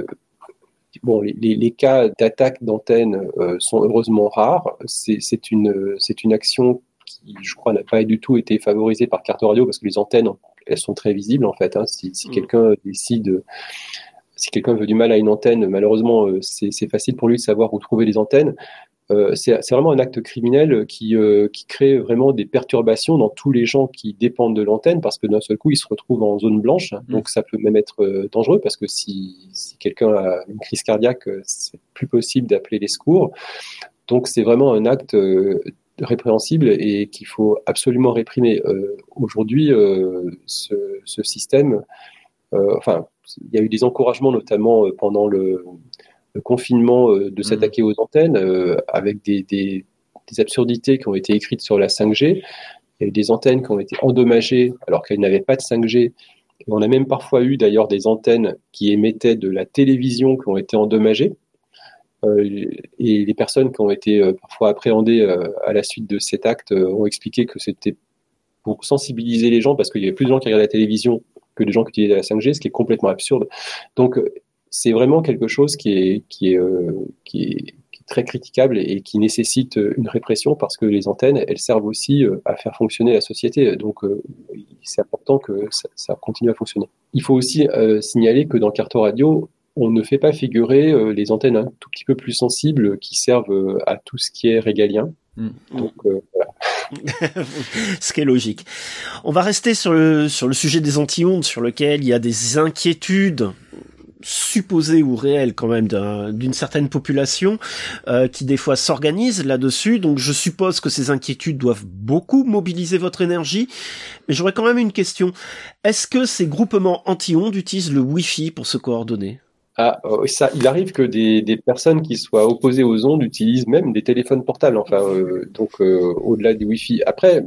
les cas d'attaque d'antennes sont heureusement rares. C'est une action qui, je crois, n'a pas du tout été favorisée par carte radio, parce que les antennes, elles sont très visibles en fait. Si quelqu'un décide... Si quelqu'un veut du mal à une antenne, malheureusement, c'est facile pour lui de savoir où trouver les antennes. C'est vraiment un acte criminel qui crée vraiment des perturbations dans tous les gens qui dépendent de l'antenne, parce que d'un seul coup, ils se retrouvent en zone blanche. Donc, ça peut même être dangereux, parce que si quelqu'un a une crise cardiaque, c'est plus possible d'appeler les secours. Donc, c'est vraiment un acte répréhensible et qu'il faut absolument réprimer. Aujourd'hui, ce système... il y a eu des encouragements, notamment pendant le confinement, de s'attaquer aux antennes, avec des absurdités qui ont été écrites sur la 5G. Il y a eu des antennes qui ont été endommagées alors qu'elles n'avaient pas de 5G. Et on a même parfois eu d'ailleurs des antennes qui émettaient de la télévision qui ont été endommagées. Et les personnes qui ont été parfois appréhendées à la suite de cet acte ont expliqué que c'était pour sensibiliser les gens, parce qu'il y avait plus de gens qui regardaient la télévision que des gens qui utilisaient la 5G, ce qui est complètement absurde. Donc, c'est vraiment quelque chose qui est très critiquable et qui nécessite une répression, parce que les antennes, elles servent aussi à faire fonctionner la société. Donc, c'est important que ça continue à fonctionner. Il faut aussi signaler que dans Carte Radio, on ne fait pas figurer les antennes un tout petit peu plus sensibles qui servent à tout ce qui est régalien. Donc, voilà. Ce qui est logique. On va rester sur le sujet des anti-ondes, sur lequel il y a des inquiétudes supposées ou réelles quand même d'une certaine population qui des fois s'organise là-dessus. Donc je suppose que ces inquiétudes doivent beaucoup mobiliser votre énergie. Mais j'aurais quand même une question. Est-ce que ces groupements anti-ondes utilisent le Wi-Fi pour se coordonner ? Il arrive que des personnes qui soient opposées aux ondes utilisent même des téléphones portables, au-delà du Wi-Fi. Après,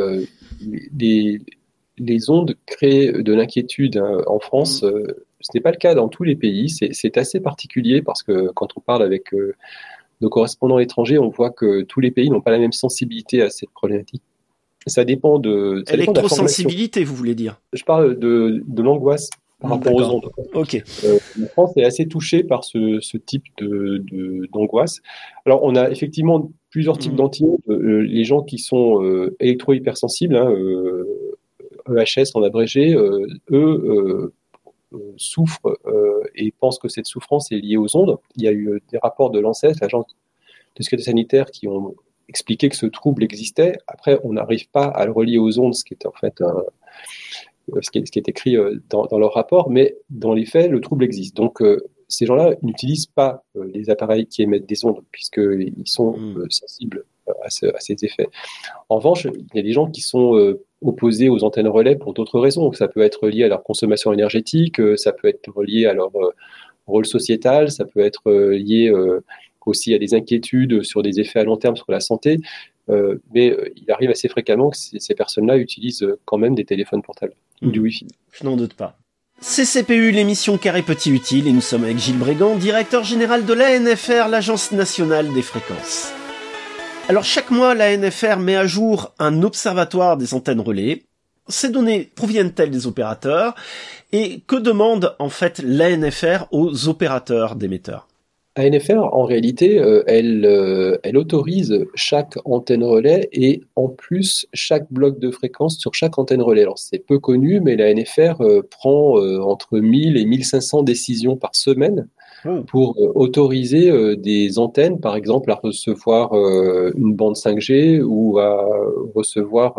les ondes créent de l'inquiétude en France. Ce n'est pas le cas dans tous les pays. C'est assez particulier, parce que quand on parle avec nos correspondants étrangers, on voit que tous les pays n'ont pas la même sensibilité à cette problématique. Ça dépend de... Électrosensibilité, vous voulez dire ? Je parle de l'angoisse par rapport aux ondes. Ok. La France est assez touchée par ce type d'angoisse. Alors, on a effectivement plusieurs types d'anti-ondes. Les gens qui sont électro-hypersensibles, EHS en abrégé, eux souffrent et pensent que cette souffrance est liée aux ondes. Il y a eu des rapports de l'ANSES, l'Agence de sécurité sanitaire, qui ont expliqué que ce trouble existait. Après, on n'arrive pas à le relier aux ondes, ce qui est en fait ce qui est écrit dans leur rapport, mais dans les faits, le trouble existe. Donc, ces gens-là n'utilisent pas les appareils qui émettent des ondes, puisqu'ils sont sensibles à ces effets. En revanche, il y a des gens qui sont opposés aux antennes relais pour d'autres raisons. Ça peut être lié à leur consommation énergétique, ça peut être lié à leur rôle sociétal, ça peut être lié aussi à des inquiétudes sur des effets à long terme sur la santé. Mais il arrive assez fréquemment que ces personnes-là utilisent quand même des téléphones portables ou du Wi-Fi. Je n'en doute pas. CCPU, l'émission Carré Petit Utile, et nous sommes avec Gilles Brégan, directeur général de l'ANFR, l'Agence nationale des fréquences. Alors chaque mois, l'ANFR met à jour un observatoire des antennes relais. Ces données proviennent-elles des opérateurs? Et que demande en fait l'ANFR aux opérateurs d'émetteurs? ANFR, en réalité, elle autorise chaque antenne relais et en plus chaque bloc de fréquence sur chaque antenne relais. Alors c'est peu connu, mais la ANFR prend entre 1000 et 1500 décisions par semaine pour autoriser des antennes, par exemple, à recevoir une bande 5G ou à recevoir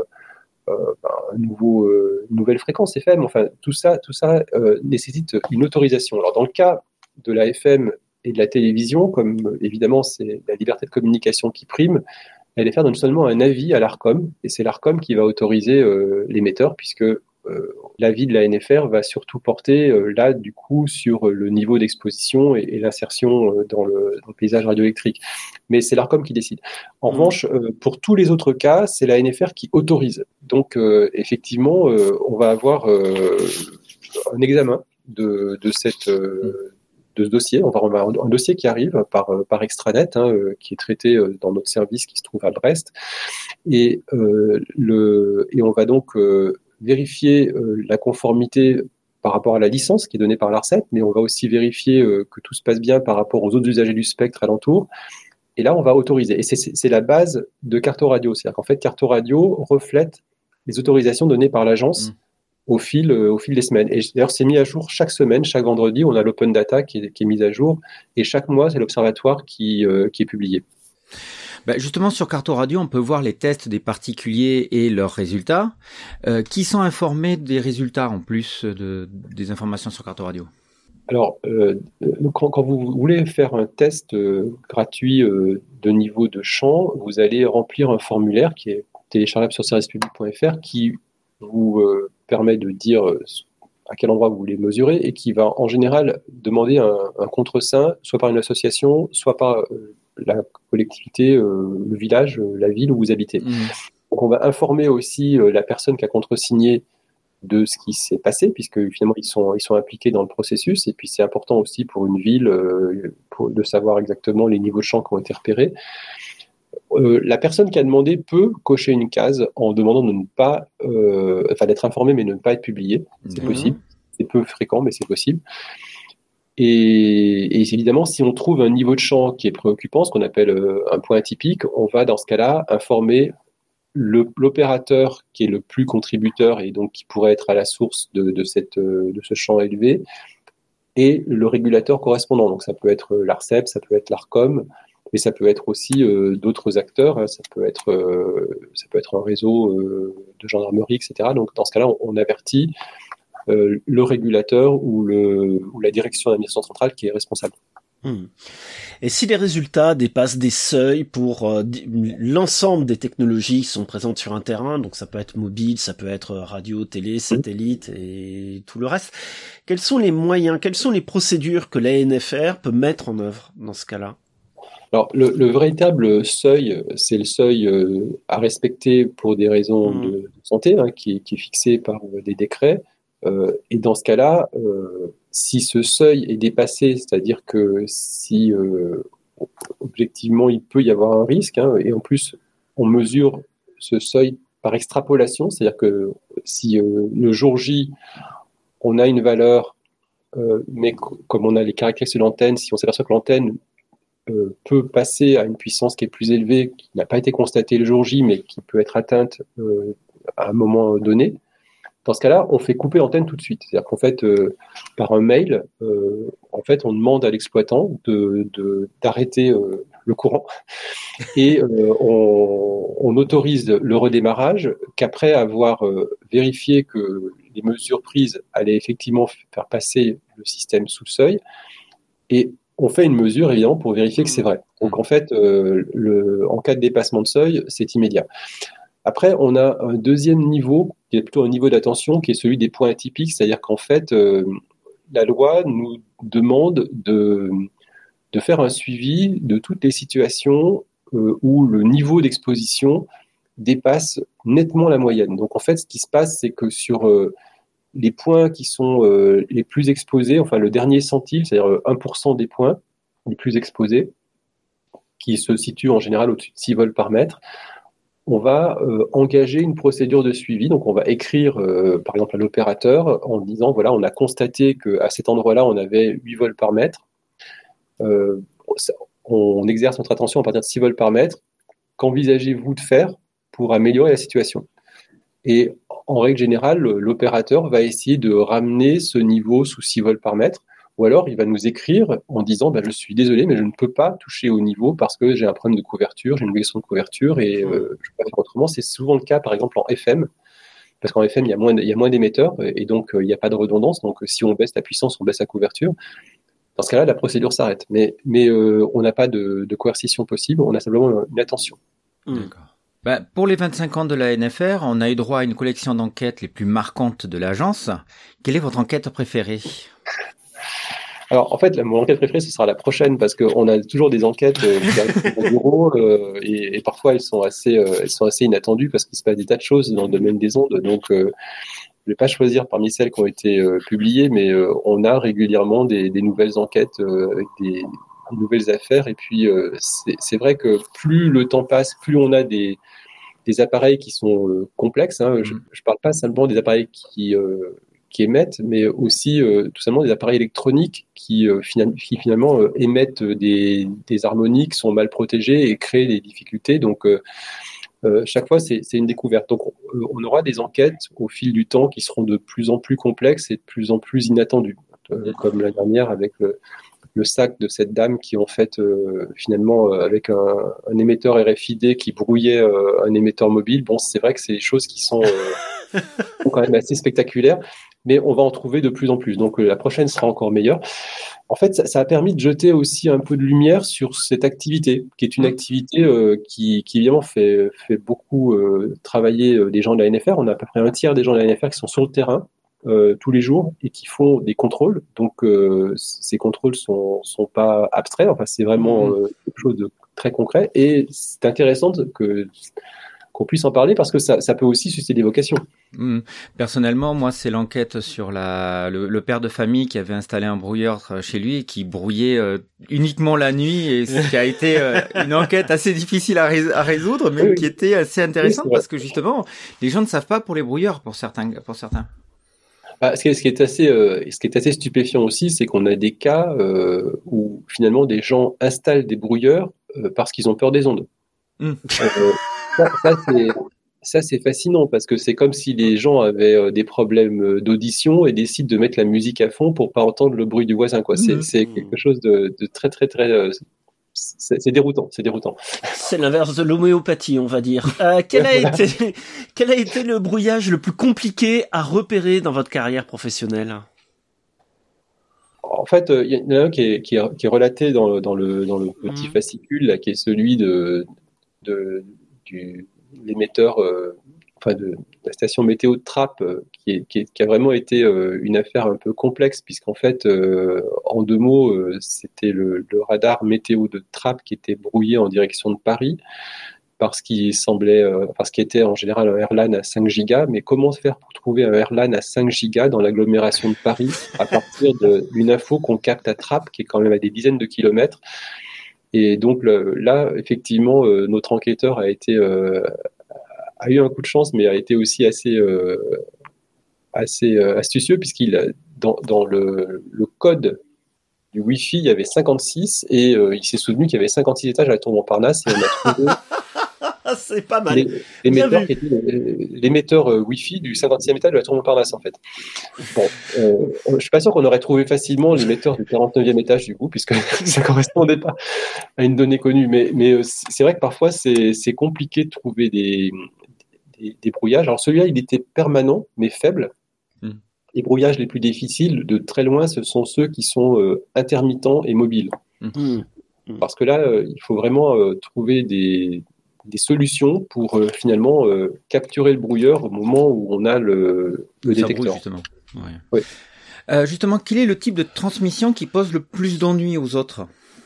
une nouvelle fréquence FM. Enfin, tout ça nécessite une autorisation. Alors dans le cas de la FM et de la télévision, comme évidemment c'est la liberté de communication qui prime, l'ANFR donne seulement un avis à l'ARCOM, et c'est l'ARCOM qui va autoriser l'émetteur, puisque l'avis de l'ANFR va surtout porter là du coup sur le niveau d'exposition et l'insertion dans le paysage radioélectrique. Mais c'est l'ARCOM qui décide. En revanche, pour tous les autres cas, c'est l'ANFR qui autorise. Donc effectivement, on va avoir un examen de ce dossier. On va avoir un dossier qui arrive par extranet, qui est traité dans notre service qui se trouve à Brest, et on va donc vérifier la conformité par rapport à la licence qui est donnée par l'ARCEP, mais on va aussi vérifier que tout se passe bien par rapport aux autres usagers du spectre alentour. Et là, on va autoriser. Et c'est la base de Carto Radio. C'est-à-dire qu'en fait, Carto Radio reflète les autorisations données par l'agence au fil des semaines. Et d'ailleurs, c'est mis à jour chaque semaine, chaque vendredi. On a l'open data qui est mise à jour. Et chaque mois, c'est l'observatoire qui est publié. Justement, sur Carto Radio, on peut voir les tests des particuliers et leurs résultats. Qui sont informés des résultats en plus des informations sur Carto Radio? Alors, quand vous voulez faire un test gratuit de niveau de champ, vous allez remplir un formulaire qui est téléchargeable sur servicepublic.fr qui vous permet de dire à quel endroit vous voulez mesurer et qui va en général demander un contreseing, soit par une association, soit par la collectivité, le village, la ville où vous habitez. Donc on va informer aussi la personne qui a contresigné de ce qui s'est passé, puisque finalement ils sont impliqués dans le processus, et puis c'est important aussi pour une ville de savoir exactement les niveaux de champ qui ont été repérés. La personne qui a demandé peut cocher une case en demandant de ne pas, d'être informé mais de ne pas être publié. C'est possible. C'est peu fréquent, mais c'est possible. Et évidemment, si on trouve un niveau de champ qui est préoccupant, ce qu'on appelle un point atypique, on va dans ce cas-là informer l'opérateur qui est le plus contributeur et donc qui pourrait être à la source de ce champ élevé, et le régulateur correspondant. Donc ça peut être l'ARCEP, ça peut être l'ARCOM, mais ça peut être aussi d'autres acteurs, ça peut être un réseau de gendarmerie, etc. Donc dans ce cas-là, on avertit le régulateur ou la direction de l'administration centrale qui est responsable. Et si les résultats dépassent des seuils pour l'ensemble des technologies qui sont présentes sur un terrain, donc ça peut être mobile, ça peut être radio, télé, satellite et tout le reste, quels sont les moyens, quelles sont les procédures que l'ANFR peut mettre en œuvre dans ce cas-là? Alors, le véritable seuil, c'est le seuil à respecter pour des raisons de santé, qui est fixé par des décrets. Et dans ce cas-là, si ce seuil est dépassé, c'est-à-dire que si objectivement il peut y avoir un risque, et en plus on mesure ce seuil par extrapolation, c'est-à-dire que si le jour J on a une valeur, mais comme on a les caractéristiques de l'antenne, si on s'aperçoit que l'antenne peut passer à une puissance qui est plus élevée, qui n'a pas été constatée le jour J, mais qui peut être atteinte à un moment donné, dans ce cas-là, on fait couper l'antenne tout de suite. C'est-à-dire qu'en fait, par un mail, on demande à l'exploitant d'arrêter le courant et on autorise le redémarrage qu'après avoir vérifié que les mesures prises allaient effectivement faire passer le système sous seuil. Et on fait une mesure, évidemment, pour vérifier que c'est vrai. Donc, en fait, en cas de dépassement de seuil, c'est immédiat. Après, on a un deuxième niveau, qui est plutôt un niveau d'attention, qui est celui des points atypiques, c'est-à-dire qu'en fait, la loi nous demande de faire un suivi de toutes les situations où le niveau d'exposition dépasse nettement la moyenne. Donc, en fait, ce qui se passe, c'est que sur les points qui sont les plus exposés, enfin le dernier centile, c'est-à-dire 1% des points les plus exposés, qui se situent en général au-dessus de 6 vols par mètre, on va engager une procédure de suivi. Donc, on va écrire, par exemple, à l'opérateur en disant, voilà, on a constaté qu'à cet endroit-là, on avait 8 vols par mètre. On exerce notre attention à partir de 6 vols par mètre. Qu'envisagez-vous de faire pour améliorer la situation ? Et en règle générale, l'opérateur va essayer de ramener ce niveau sous 6 vols par mètre, ou alors il va nous écrire en disant je suis désolé, mais je ne peux pas toucher au niveau parce que j'ai un problème de couverture, j'ai une obligation de couverture et je ne peux pas faire autrement. C'est souvent le cas, par exemple, en FM, parce qu'en FM, il y a moins d'émetteurs et donc il n'y a pas de redondance. Donc si on baisse la puissance, on baisse la couverture. Dans ce cas-là, la procédure s'arrête. Mais on n'a pas de coercition possible, on a simplement une attention. D'accord. Pour les 25 ans de la NFR, on a eu droit à une collection d'enquêtes les plus marquantes de l'agence. Quelle est votre enquête préférée ? Alors, en fait, mon enquête préférée, ce sera la prochaine, parce qu'on a toujours des enquêtes qui arrivent au bureau, et parfois elles sont assez inattendues, parce qu'il se passe des tas de choses dans le domaine des ondes. Donc, je vais pas choisir parmi celles qui ont été publiées, mais on a régulièrement des nouvelles enquêtes avec des nouvelles affaires. Et puis, c'est vrai que plus le temps passe, plus on a des appareils qui sont complexes. Je parle pas simplement des appareils qui émettent, mais aussi tout simplement des appareils électroniques qui finalement émettent des harmonies qui sont mal protégées et créent des difficultés. Donc, chaque fois, c'est une découverte. Donc, on aura des enquêtes au fil du temps qui seront de plus en plus complexes et de plus en plus inattendues, comme la dernière avec le sac de cette dame qui, en fait, finalement, avec un émetteur RFID qui brouillait un émetteur mobile. Bon, c'est vrai que c'est des choses qui sont quand même assez spectaculaires, mais on va en trouver de plus en plus. Donc, la prochaine sera encore meilleure. En fait, ça a permis de jeter aussi un peu de lumière sur cette activité, qui est une activité qui évidemment fait beaucoup travailler des gens de la NFR. On a à peu près un tiers des gens de la NFR qui sont sur le terrain tous les jours et qui font des contrôles. Donc, ces contrôles sont pas abstraits. Enfin, c'est vraiment quelque chose de très concret. Et c'est intéressant qu'on puisse en parler parce que ça peut aussi susciter des vocations. Personnellement, moi, c'est l'enquête sur le père de famille qui avait installé un brouilleur chez lui et qui brouillait uniquement la nuit, et ce qui a été une enquête assez difficile à résoudre, mais qui était assez intéressante parce que justement, les gens ne savent pas pour les brouilleurs, pour certains. Ce qui est assez stupéfiant aussi, c'est qu'on a des cas où finalement des gens installent des brouilleurs parce qu'ils ont peur des ondes. Ça, c'est fascinant parce que c'est comme si les gens avaient des problèmes d'audition et décident de mettre la musique à fond pour pas entendre le bruit du voisin, quoi. C'est quelque chose de très, très, très. C'est déroutant. C'est l'inverse de l'homéopathie, on va dire. Quel a été le brouillage le plus compliqué à repérer dans votre carrière professionnelle ? En fait, il y en a un qui est relaté dans le petit fascicule là, qui est celui de l'émetteur, de la station météo de Trappes, qui a vraiment été une affaire un peu complexe, puisqu'en fait, en deux mots, c'était le radar météo de Trappes qui était brouillé en direction de Paris, parce qu'il était en général un AirLAN à 5 gigas. Mais comment faire pour trouver un AirLAN à 5 gigas dans l'agglomération de Paris à partir d'une info qu'on capte à Trappes, qui est quand même à des dizaines de kilomètres? Et donc là, effectivement, notre enquêteur a eu un coup de chance, mais a été aussi assez astucieux, puisqu'il dans le code du Wi-Fi, il y avait 56, et il s'est souvenu qu'il y avait 56 étages à la tour Montparnasse, et on a trouvé c'est pas mal. L'émetteur Wi-Fi du 56e étage de la tour Montparnasse, en fait. Bon, je suis pas sûr qu'on aurait trouvé facilement l'émetteur du 49e étage, du coup, puisque ça correspondait pas à une donnée connue. Mais c'est vrai que parfois, c'est compliqué de trouver des brouillages. Alors, celui-là, il était permanent, mais faible. les brouillages les plus difficiles, de très loin, ce sont ceux qui sont intermittents et mobiles. Parce que là, il faut vraiment trouver des solutions pour finalement capturer le brouilleur au moment où on a le détecteur. Brouille, justement. Ouais. Oui. Justement, quel est le type de transmission qui pose le plus d'ennuis aux autres ?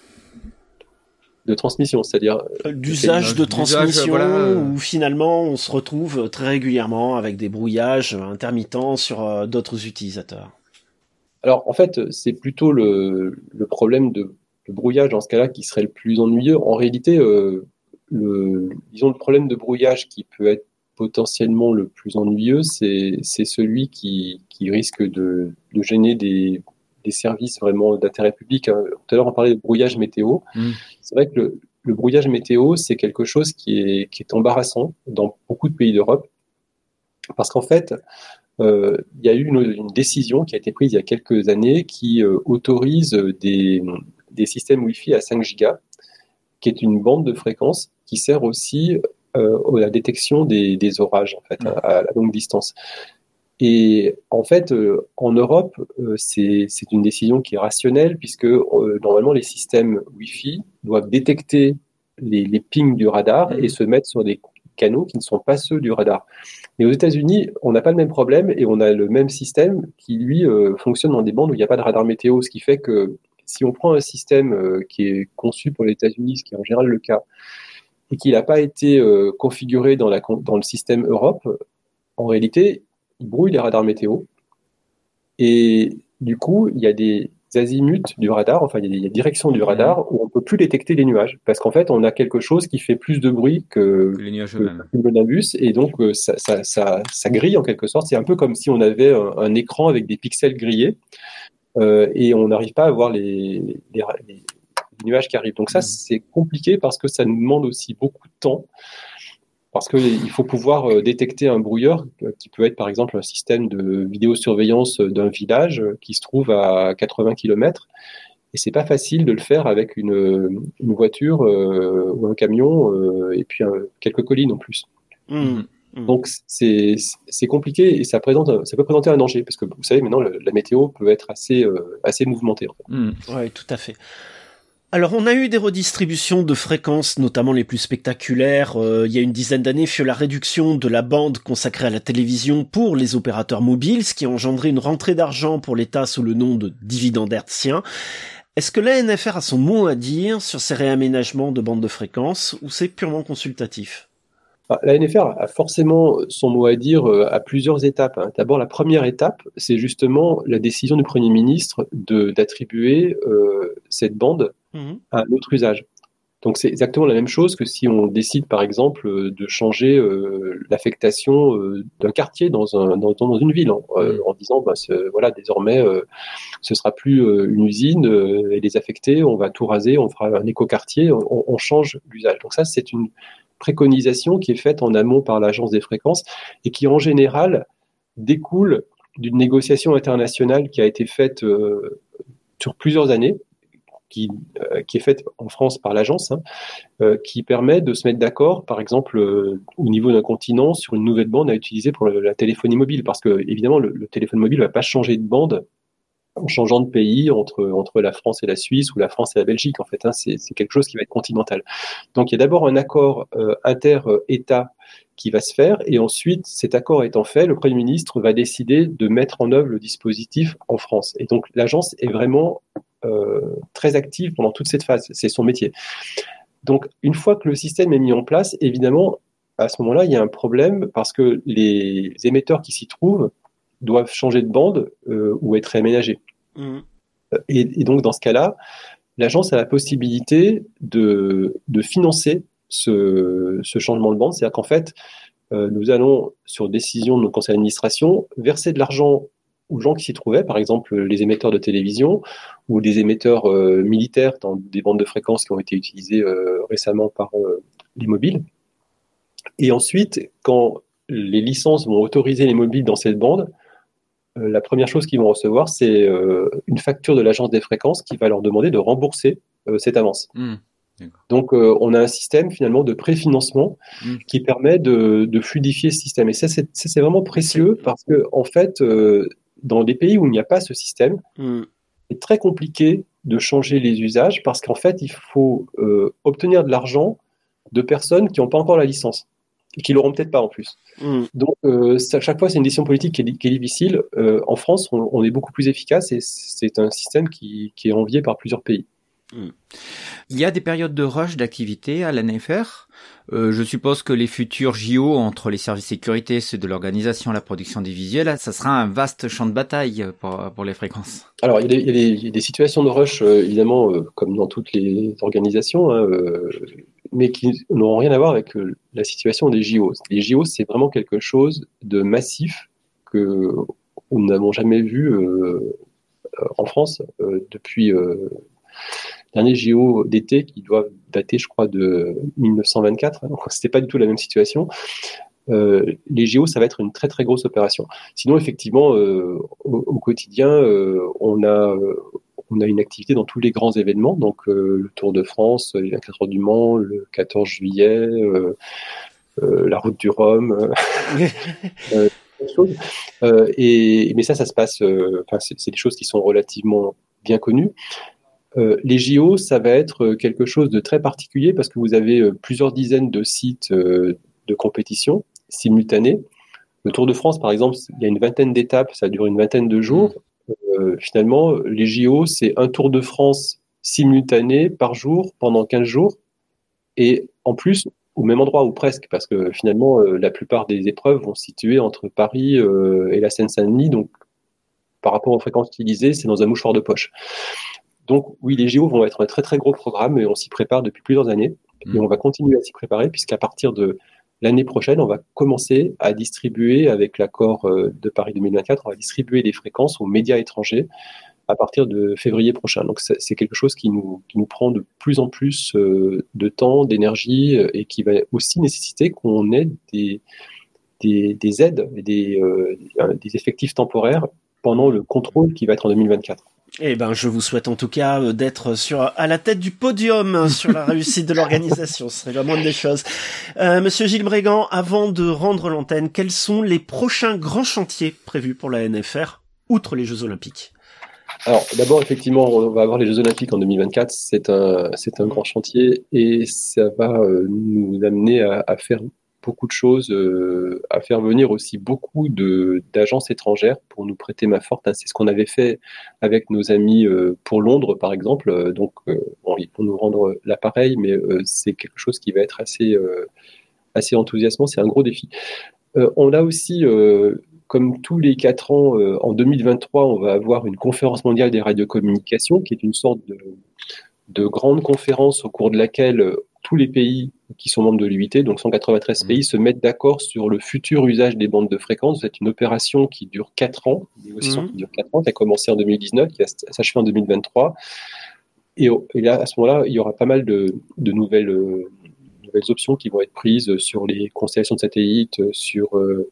De transmission, c'est-à-dire d'usage de transmission où finalement on se retrouve très régulièrement avec des brouillages intermittents sur d'autres utilisateurs. Alors en fait, c'est plutôt le problème de brouillage dans ce cas-là qui serait le plus ennuyeux. En réalité, le problème de brouillage qui peut être potentiellement le plus ennuyeux, c'est celui qui risque de gêner des services vraiment d'intérêt public. Tout à l'heure, on parlait de brouillage météo. C'est vrai que le brouillage météo, c'est quelque chose qui est embarrassant dans beaucoup de pays d'Europe, parce qu'en fait, il y a eu une décision qui a été prise il y a quelques années qui autorise des systèmes Wi-Fi à 5 gigas, qui est une bande de fréquence qui sert aussi à la détection des orages, en fait, à longue distance. Et en fait, en Europe, c'est une décision qui est rationnelle puisque normalement les systèmes Wi-Fi doivent détecter les pings du radar et se mettre sur des canaux qui ne sont pas ceux du radar. Mais aux États-Unis, on n'a pas le même problème et on a le même système qui lui fonctionne dans des bandes où il n'y a pas de radar météo, ce qui fait que si on prend un système qui est conçu pour les États-Unis, ce qui est en général le cas, et qui n'a pas été configuré dans le système Europe, en réalité, il brouille les radars météo. Et du coup, il y a des azimuts du radar, enfin, il y a des directions du radar où on ne peut plus détecter les nuages. Parce qu'en fait, on a quelque chose qui fait plus de bruit que les nuages eux-mêmes. Le nimbus. Et donc, ça grille en quelque sorte. C'est un peu comme si on avait un écran avec des pixels grillés. Et on n'arrive pas à voir les nuages qui arrivent. Donc ça, c'est compliqué parce que ça nous demande aussi beaucoup de temps. Parce qu'il faut pouvoir détecter un brouilleur qui peut être par exemple un système de vidéosurveillance d'un village qui se trouve à 80 km. Et c'est pas facile de le faire avec une voiture ou un camion et puis quelques collines en plus. Donc c'est compliqué et ça peut présenter un danger parce que vous savez maintenant la météo peut être assez mouvementée. En fait. Oui, tout à fait. Alors, on a eu des redistributions de fréquences, notamment les plus spectaculaires. Il y a une dizaine d'années, fut la réduction de la bande consacrée à la télévision pour les opérateurs mobiles, ce qui a engendré une rentrée d'argent pour l'État sous le nom de dividende hertzien. Est-ce que l'ANFR a son mot à dire sur ces réaménagements de bandes de fréquences ou c'est purement consultatif ? L'ANFR a forcément son mot à dire à plusieurs étapes. D'abord, la première étape, c'est justement la décision du Premier ministre d'attribuer cette bande à un autre usage. Donc c'est exactement la même chose que si on décide par exemple de changer l'affectation d'un quartier dans une ville en disant voilà désormais ce sera plus une usine et les affecter, on va tout raser, on fera un écoquartier, on change l'usage. Donc ça c'est une préconisation qui est faite en amont par l'Agence des fréquences et qui en général découle d'une négociation internationale qui a été faite sur plusieurs années, qui est faite en France par l'agence, qui permet de se mettre d'accord, par exemple, au niveau d'un continent, sur une nouvelle bande à utiliser pour la téléphonie mobile. Parce que, évidemment, le téléphone mobile ne va pas changer de bande en changeant de pays entre la France et la Suisse ou la France et la Belgique. En fait, c'est quelque chose qui va être continental. Donc, il y a d'abord un accord inter-État qui va se faire, et ensuite, cet accord étant fait, le Premier ministre va décider de mettre en œuvre le dispositif en France. Et donc, l'agence est vraiment très active pendant toute cette phase. C'est son métier. Donc, une fois que le système est mis en place, évidemment, à ce moment-là, il y a un problème parce que les émetteurs qui s'y trouvent doivent changer de bande ou être réaménagés. Et donc, dans ce cas-là, l'agence a la possibilité de financer ce changement de bande. C'est-à-dire qu'en fait, nous allons, sur décision de nos conseils d'administration, verser de l'argent aux gens qui s'y trouvaient, par exemple les émetteurs de télévision ou des émetteurs militaires dans des bandes de fréquences qui ont été utilisées récemment par les mobiles. Et ensuite, quand les licences vont autoriser les mobiles dans cette bande, la première chose qu'ils vont recevoir, c'est une facture de l'Agence des fréquences qui va leur demander de rembourser cette avance. Donc, on a un système finalement de préfinancement qui permet de fluidifier ce système. Et ça, c'est vraiment précieux parce que, en fait, dans des pays où il n'y a pas ce système, c'est très compliqué de changer les usages parce qu'en fait, il faut obtenir de l'argent de personnes qui n'ont pas encore la licence et qui l'auront peut-être pas en plus. Donc, à chaque fois, c'est une décision politique qui est difficile. En France, on est beaucoup plus efficace et c'est un système qui est envié par plusieurs pays. Il y a des périodes de rush d'activité à l'ANFR. Je suppose que les futurs JO entre les services sécurité, ceux de l'organisation, la production des visuels, ça sera un vaste champ de bataille pour les fréquences. Alors, il y a des situations de rush, évidemment, comme dans toutes les organisations, mais qui n'ont rien à voir avec la situation des JO. Les JO, c'est vraiment quelque chose de massif que nous n'avons jamais vu en France depuis dernier JO d'été qui doivent dater, je crois, de 1924. Donc, c'était pas du tout la même situation. Les JO, ça va être une très très grosse opération. Sinon, effectivement, au quotidien, on a une activité dans tous les grands événements, donc le Tour de France, les 24 heures du Mans, le 14 juillet, la route du Rhum, mais ça se passe. C'est des choses qui sont relativement bien connues. Les JO, ça va être quelque chose de très particulier parce que vous avez plusieurs dizaines de sites de compétition simultanés. Le Tour de France, par exemple, il y a une vingtaine d'étapes, ça dure une vingtaine de jours. Finalement, les JO, c'est un Tour de France simultané par jour pendant 15 jours et en plus au même endroit ou presque parce que finalement, la plupart des épreuves vont se situer entre Paris et la Seine-Saint-Denis. Donc, par rapport aux fréquences utilisées, c'est dans un mouchoir de poche. Donc oui, les JO vont être un très très gros programme et on s'y prépare depuis plusieurs années et on va continuer à s'y préparer puisqu'à partir de l'année prochaine, on va commencer à distribuer avec l'accord de Paris 2024, on va distribuer les fréquences aux médias étrangers à partir de février prochain. Donc c'est quelque chose qui nous prend de plus en plus de temps, d'énergie et qui va aussi nécessiter qu'on ait des aides, des effectifs temporaires pendant le contrôle qui va être en 2024. Eh ben, je vous souhaite en tout cas d'être à la tête du podium sur la réussite de l'organisation. Ce serait la moindre des choses. Monsieur Gilles Brégan, avant de rendre l'antenne, quels sont les prochains grands chantiers prévus pour la NFR, outre les Jeux Olympiques? Alors, d'abord, effectivement, on va avoir les Jeux Olympiques en 2024. C'est un grand chantier et ça va nous amener à faire beaucoup de choses, à faire venir aussi beaucoup d'agences étrangères pour nous prêter main forte. C'est ce qu'on avait fait avec nos amis pour Londres, par exemple. Donc, ils vont nous rendre l'appareil, mais c'est quelque chose qui va être assez enthousiasmant. C'est un gros défi. On a aussi, comme tous les 4 ans, en 2023, on va avoir une conférence mondiale des radiocommunications, qui est une sorte de grande conférence au cours de laquelle tous les pays qui sont membres de l'UIT, donc 193 pays, se mettent d'accord sur le futur usage des bandes de fréquences. C'est une opération qui dure 4 ans, une négociation qui dure 4 ans, qui a commencé en 2019, qui va s'achever en 2023. Et là, à ce moment-là, il y aura pas mal de nouvelles options qui vont être prises sur les constellations de satellites, sur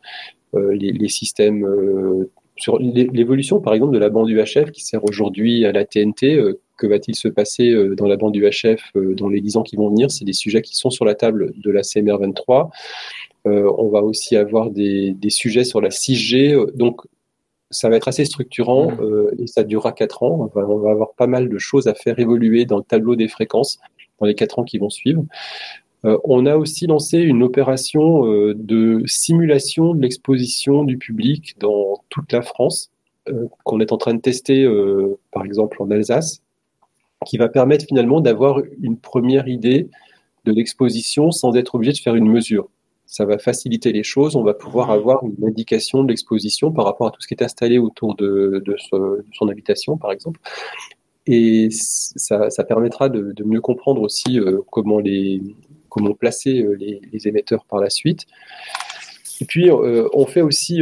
les systèmes, sur l'évolution, par exemple, de la bande UHF qui sert aujourd'hui à la TNT. Que va-t-il se passer dans la bande UHF dans les 10 ans qui vont venir? C'est des sujets qui sont sur la table de la CMR 23. On va aussi avoir des sujets sur la 6G. Donc, ça va être assez structurant et ça durera 4 ans. On va avoir pas mal de choses à faire évoluer dans le tableau des fréquences dans les 4 ans qui vont suivre. On a aussi lancé une opération de simulation de l'exposition du public dans toute la France, qu'on est en train de tester, par exemple, en Alsace, qui va permettre finalement d'avoir une première idée de l'exposition sans être obligé de faire une mesure. Ça va faciliter les choses, on va pouvoir avoir une indication de l'exposition par rapport à tout ce qui est installé autour de son habitation, par exemple. Et ça permettra de mieux comprendre aussi comment placer les émetteurs par la suite. Et puis, on fait aussi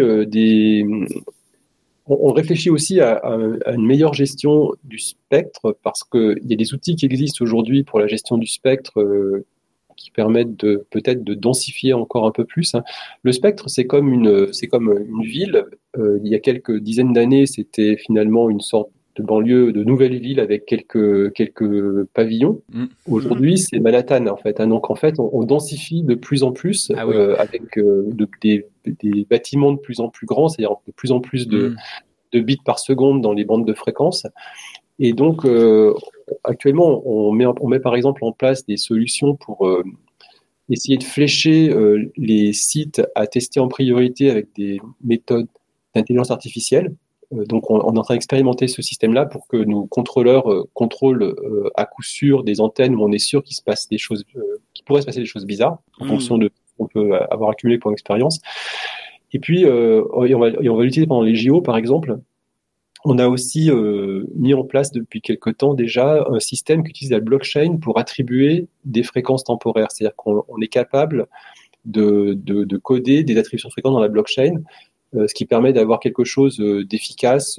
on réfléchit aussi à une meilleure gestion du spectre parce qu'il y a des outils qui existent aujourd'hui pour la gestion du spectre qui permettent peut-être de densifier encore un peu plus. Le spectre, c'est comme une ville. Il y a quelques dizaines d'années, c'était finalement une sorte de banlieue, de nouvelle ville avec quelques pavillons. Aujourd'hui, c'est Manhattan, en fait. Donc, en fait, on densifie de plus en plus avec des bâtiments de plus en plus grands, c'est-à-dire de plus en plus de bits par seconde dans les bandes de fréquences. Et donc, actuellement, on met par exemple en place des solutions pour essayer de flécher les sites à tester en priorité avec des méthodes d'intelligence artificielle. Donc, on est en train d'expérimenter ce système-là pour que nos contrôleurs contrôlent à coup sûr des antennes où on est sûr qu'il se passe des choses, qu'il pourrait se passer des choses bizarres en fonction de ce qu'on peut avoir accumulé pour l'expérience. Et puis, on va l'utiliser pendant les JO, par exemple. On a aussi mis en place depuis quelque temps déjà un système qui utilise la blockchain pour attribuer des fréquences temporaires. C'est-à-dire qu'on est capable de coder des attributions de fréquences dans la blockchain, ce qui permet d'avoir quelque chose d'efficace,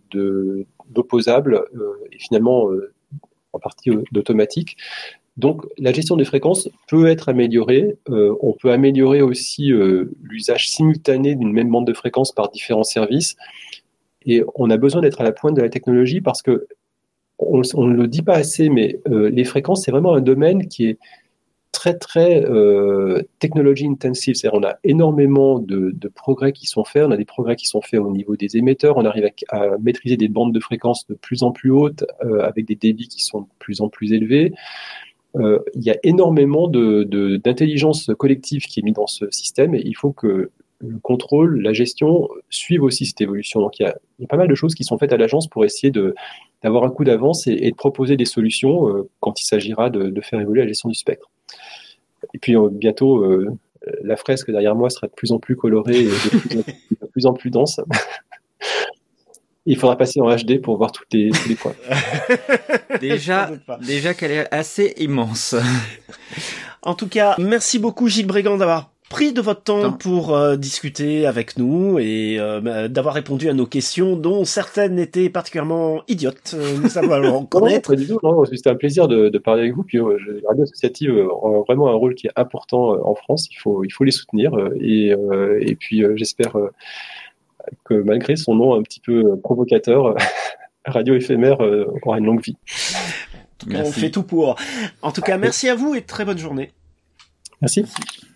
d'opposable et finalement en partie d'automatique. Donc la gestion des fréquences peut être améliorée. On peut améliorer aussi l'usage simultané d'une même bande de fréquences par différents services. Et on a besoin d'être à la pointe de la technologie parce que on ne le dit pas assez, mais les fréquences, c'est vraiment un domaine qui est très, très technology intensive. C'est-à-dire on a énormément de progrès qui sont faits. On a des progrès qui sont faits au niveau des émetteurs. On arrive à maîtriser des bandes de fréquences de plus en plus hautes avec des débits qui sont de plus en plus élevés. Il y a énormément d'intelligence collective qui est mise dans ce système et il faut que le contrôle, la gestion suivent aussi cette évolution. Donc il y a pas mal de choses qui sont faites à l'agence pour essayer d'avoir un coup d'avance et de proposer des solutions quand il s'agira de faire évoluer la gestion du spectre. Et puis bientôt, la fresque derrière moi sera de plus en plus colorée et de plus en plus dense. Il faudra passer en HD pour voir tous les points. Déjà qu'elle est assez immense. En tout cas, merci beaucoup Gilles Brégand d'avoir pris de votre temps pour discuter avec nous et d'avoir répondu à nos questions dont certaines étaient particulièrement idiotes. Nous savons le reconnaître. Non, pas du tout. Non, c'était un plaisir de parler avec vous. Puis les radios associatives ont vraiment un rôle qui est important en France. Il faut les soutenir et puis j'espère que malgré son nom un petit peu provocateur, Radio Éphémère aura une longue vie. On fait tout pour. En tout cas, merci à vous et très bonne journée. Merci.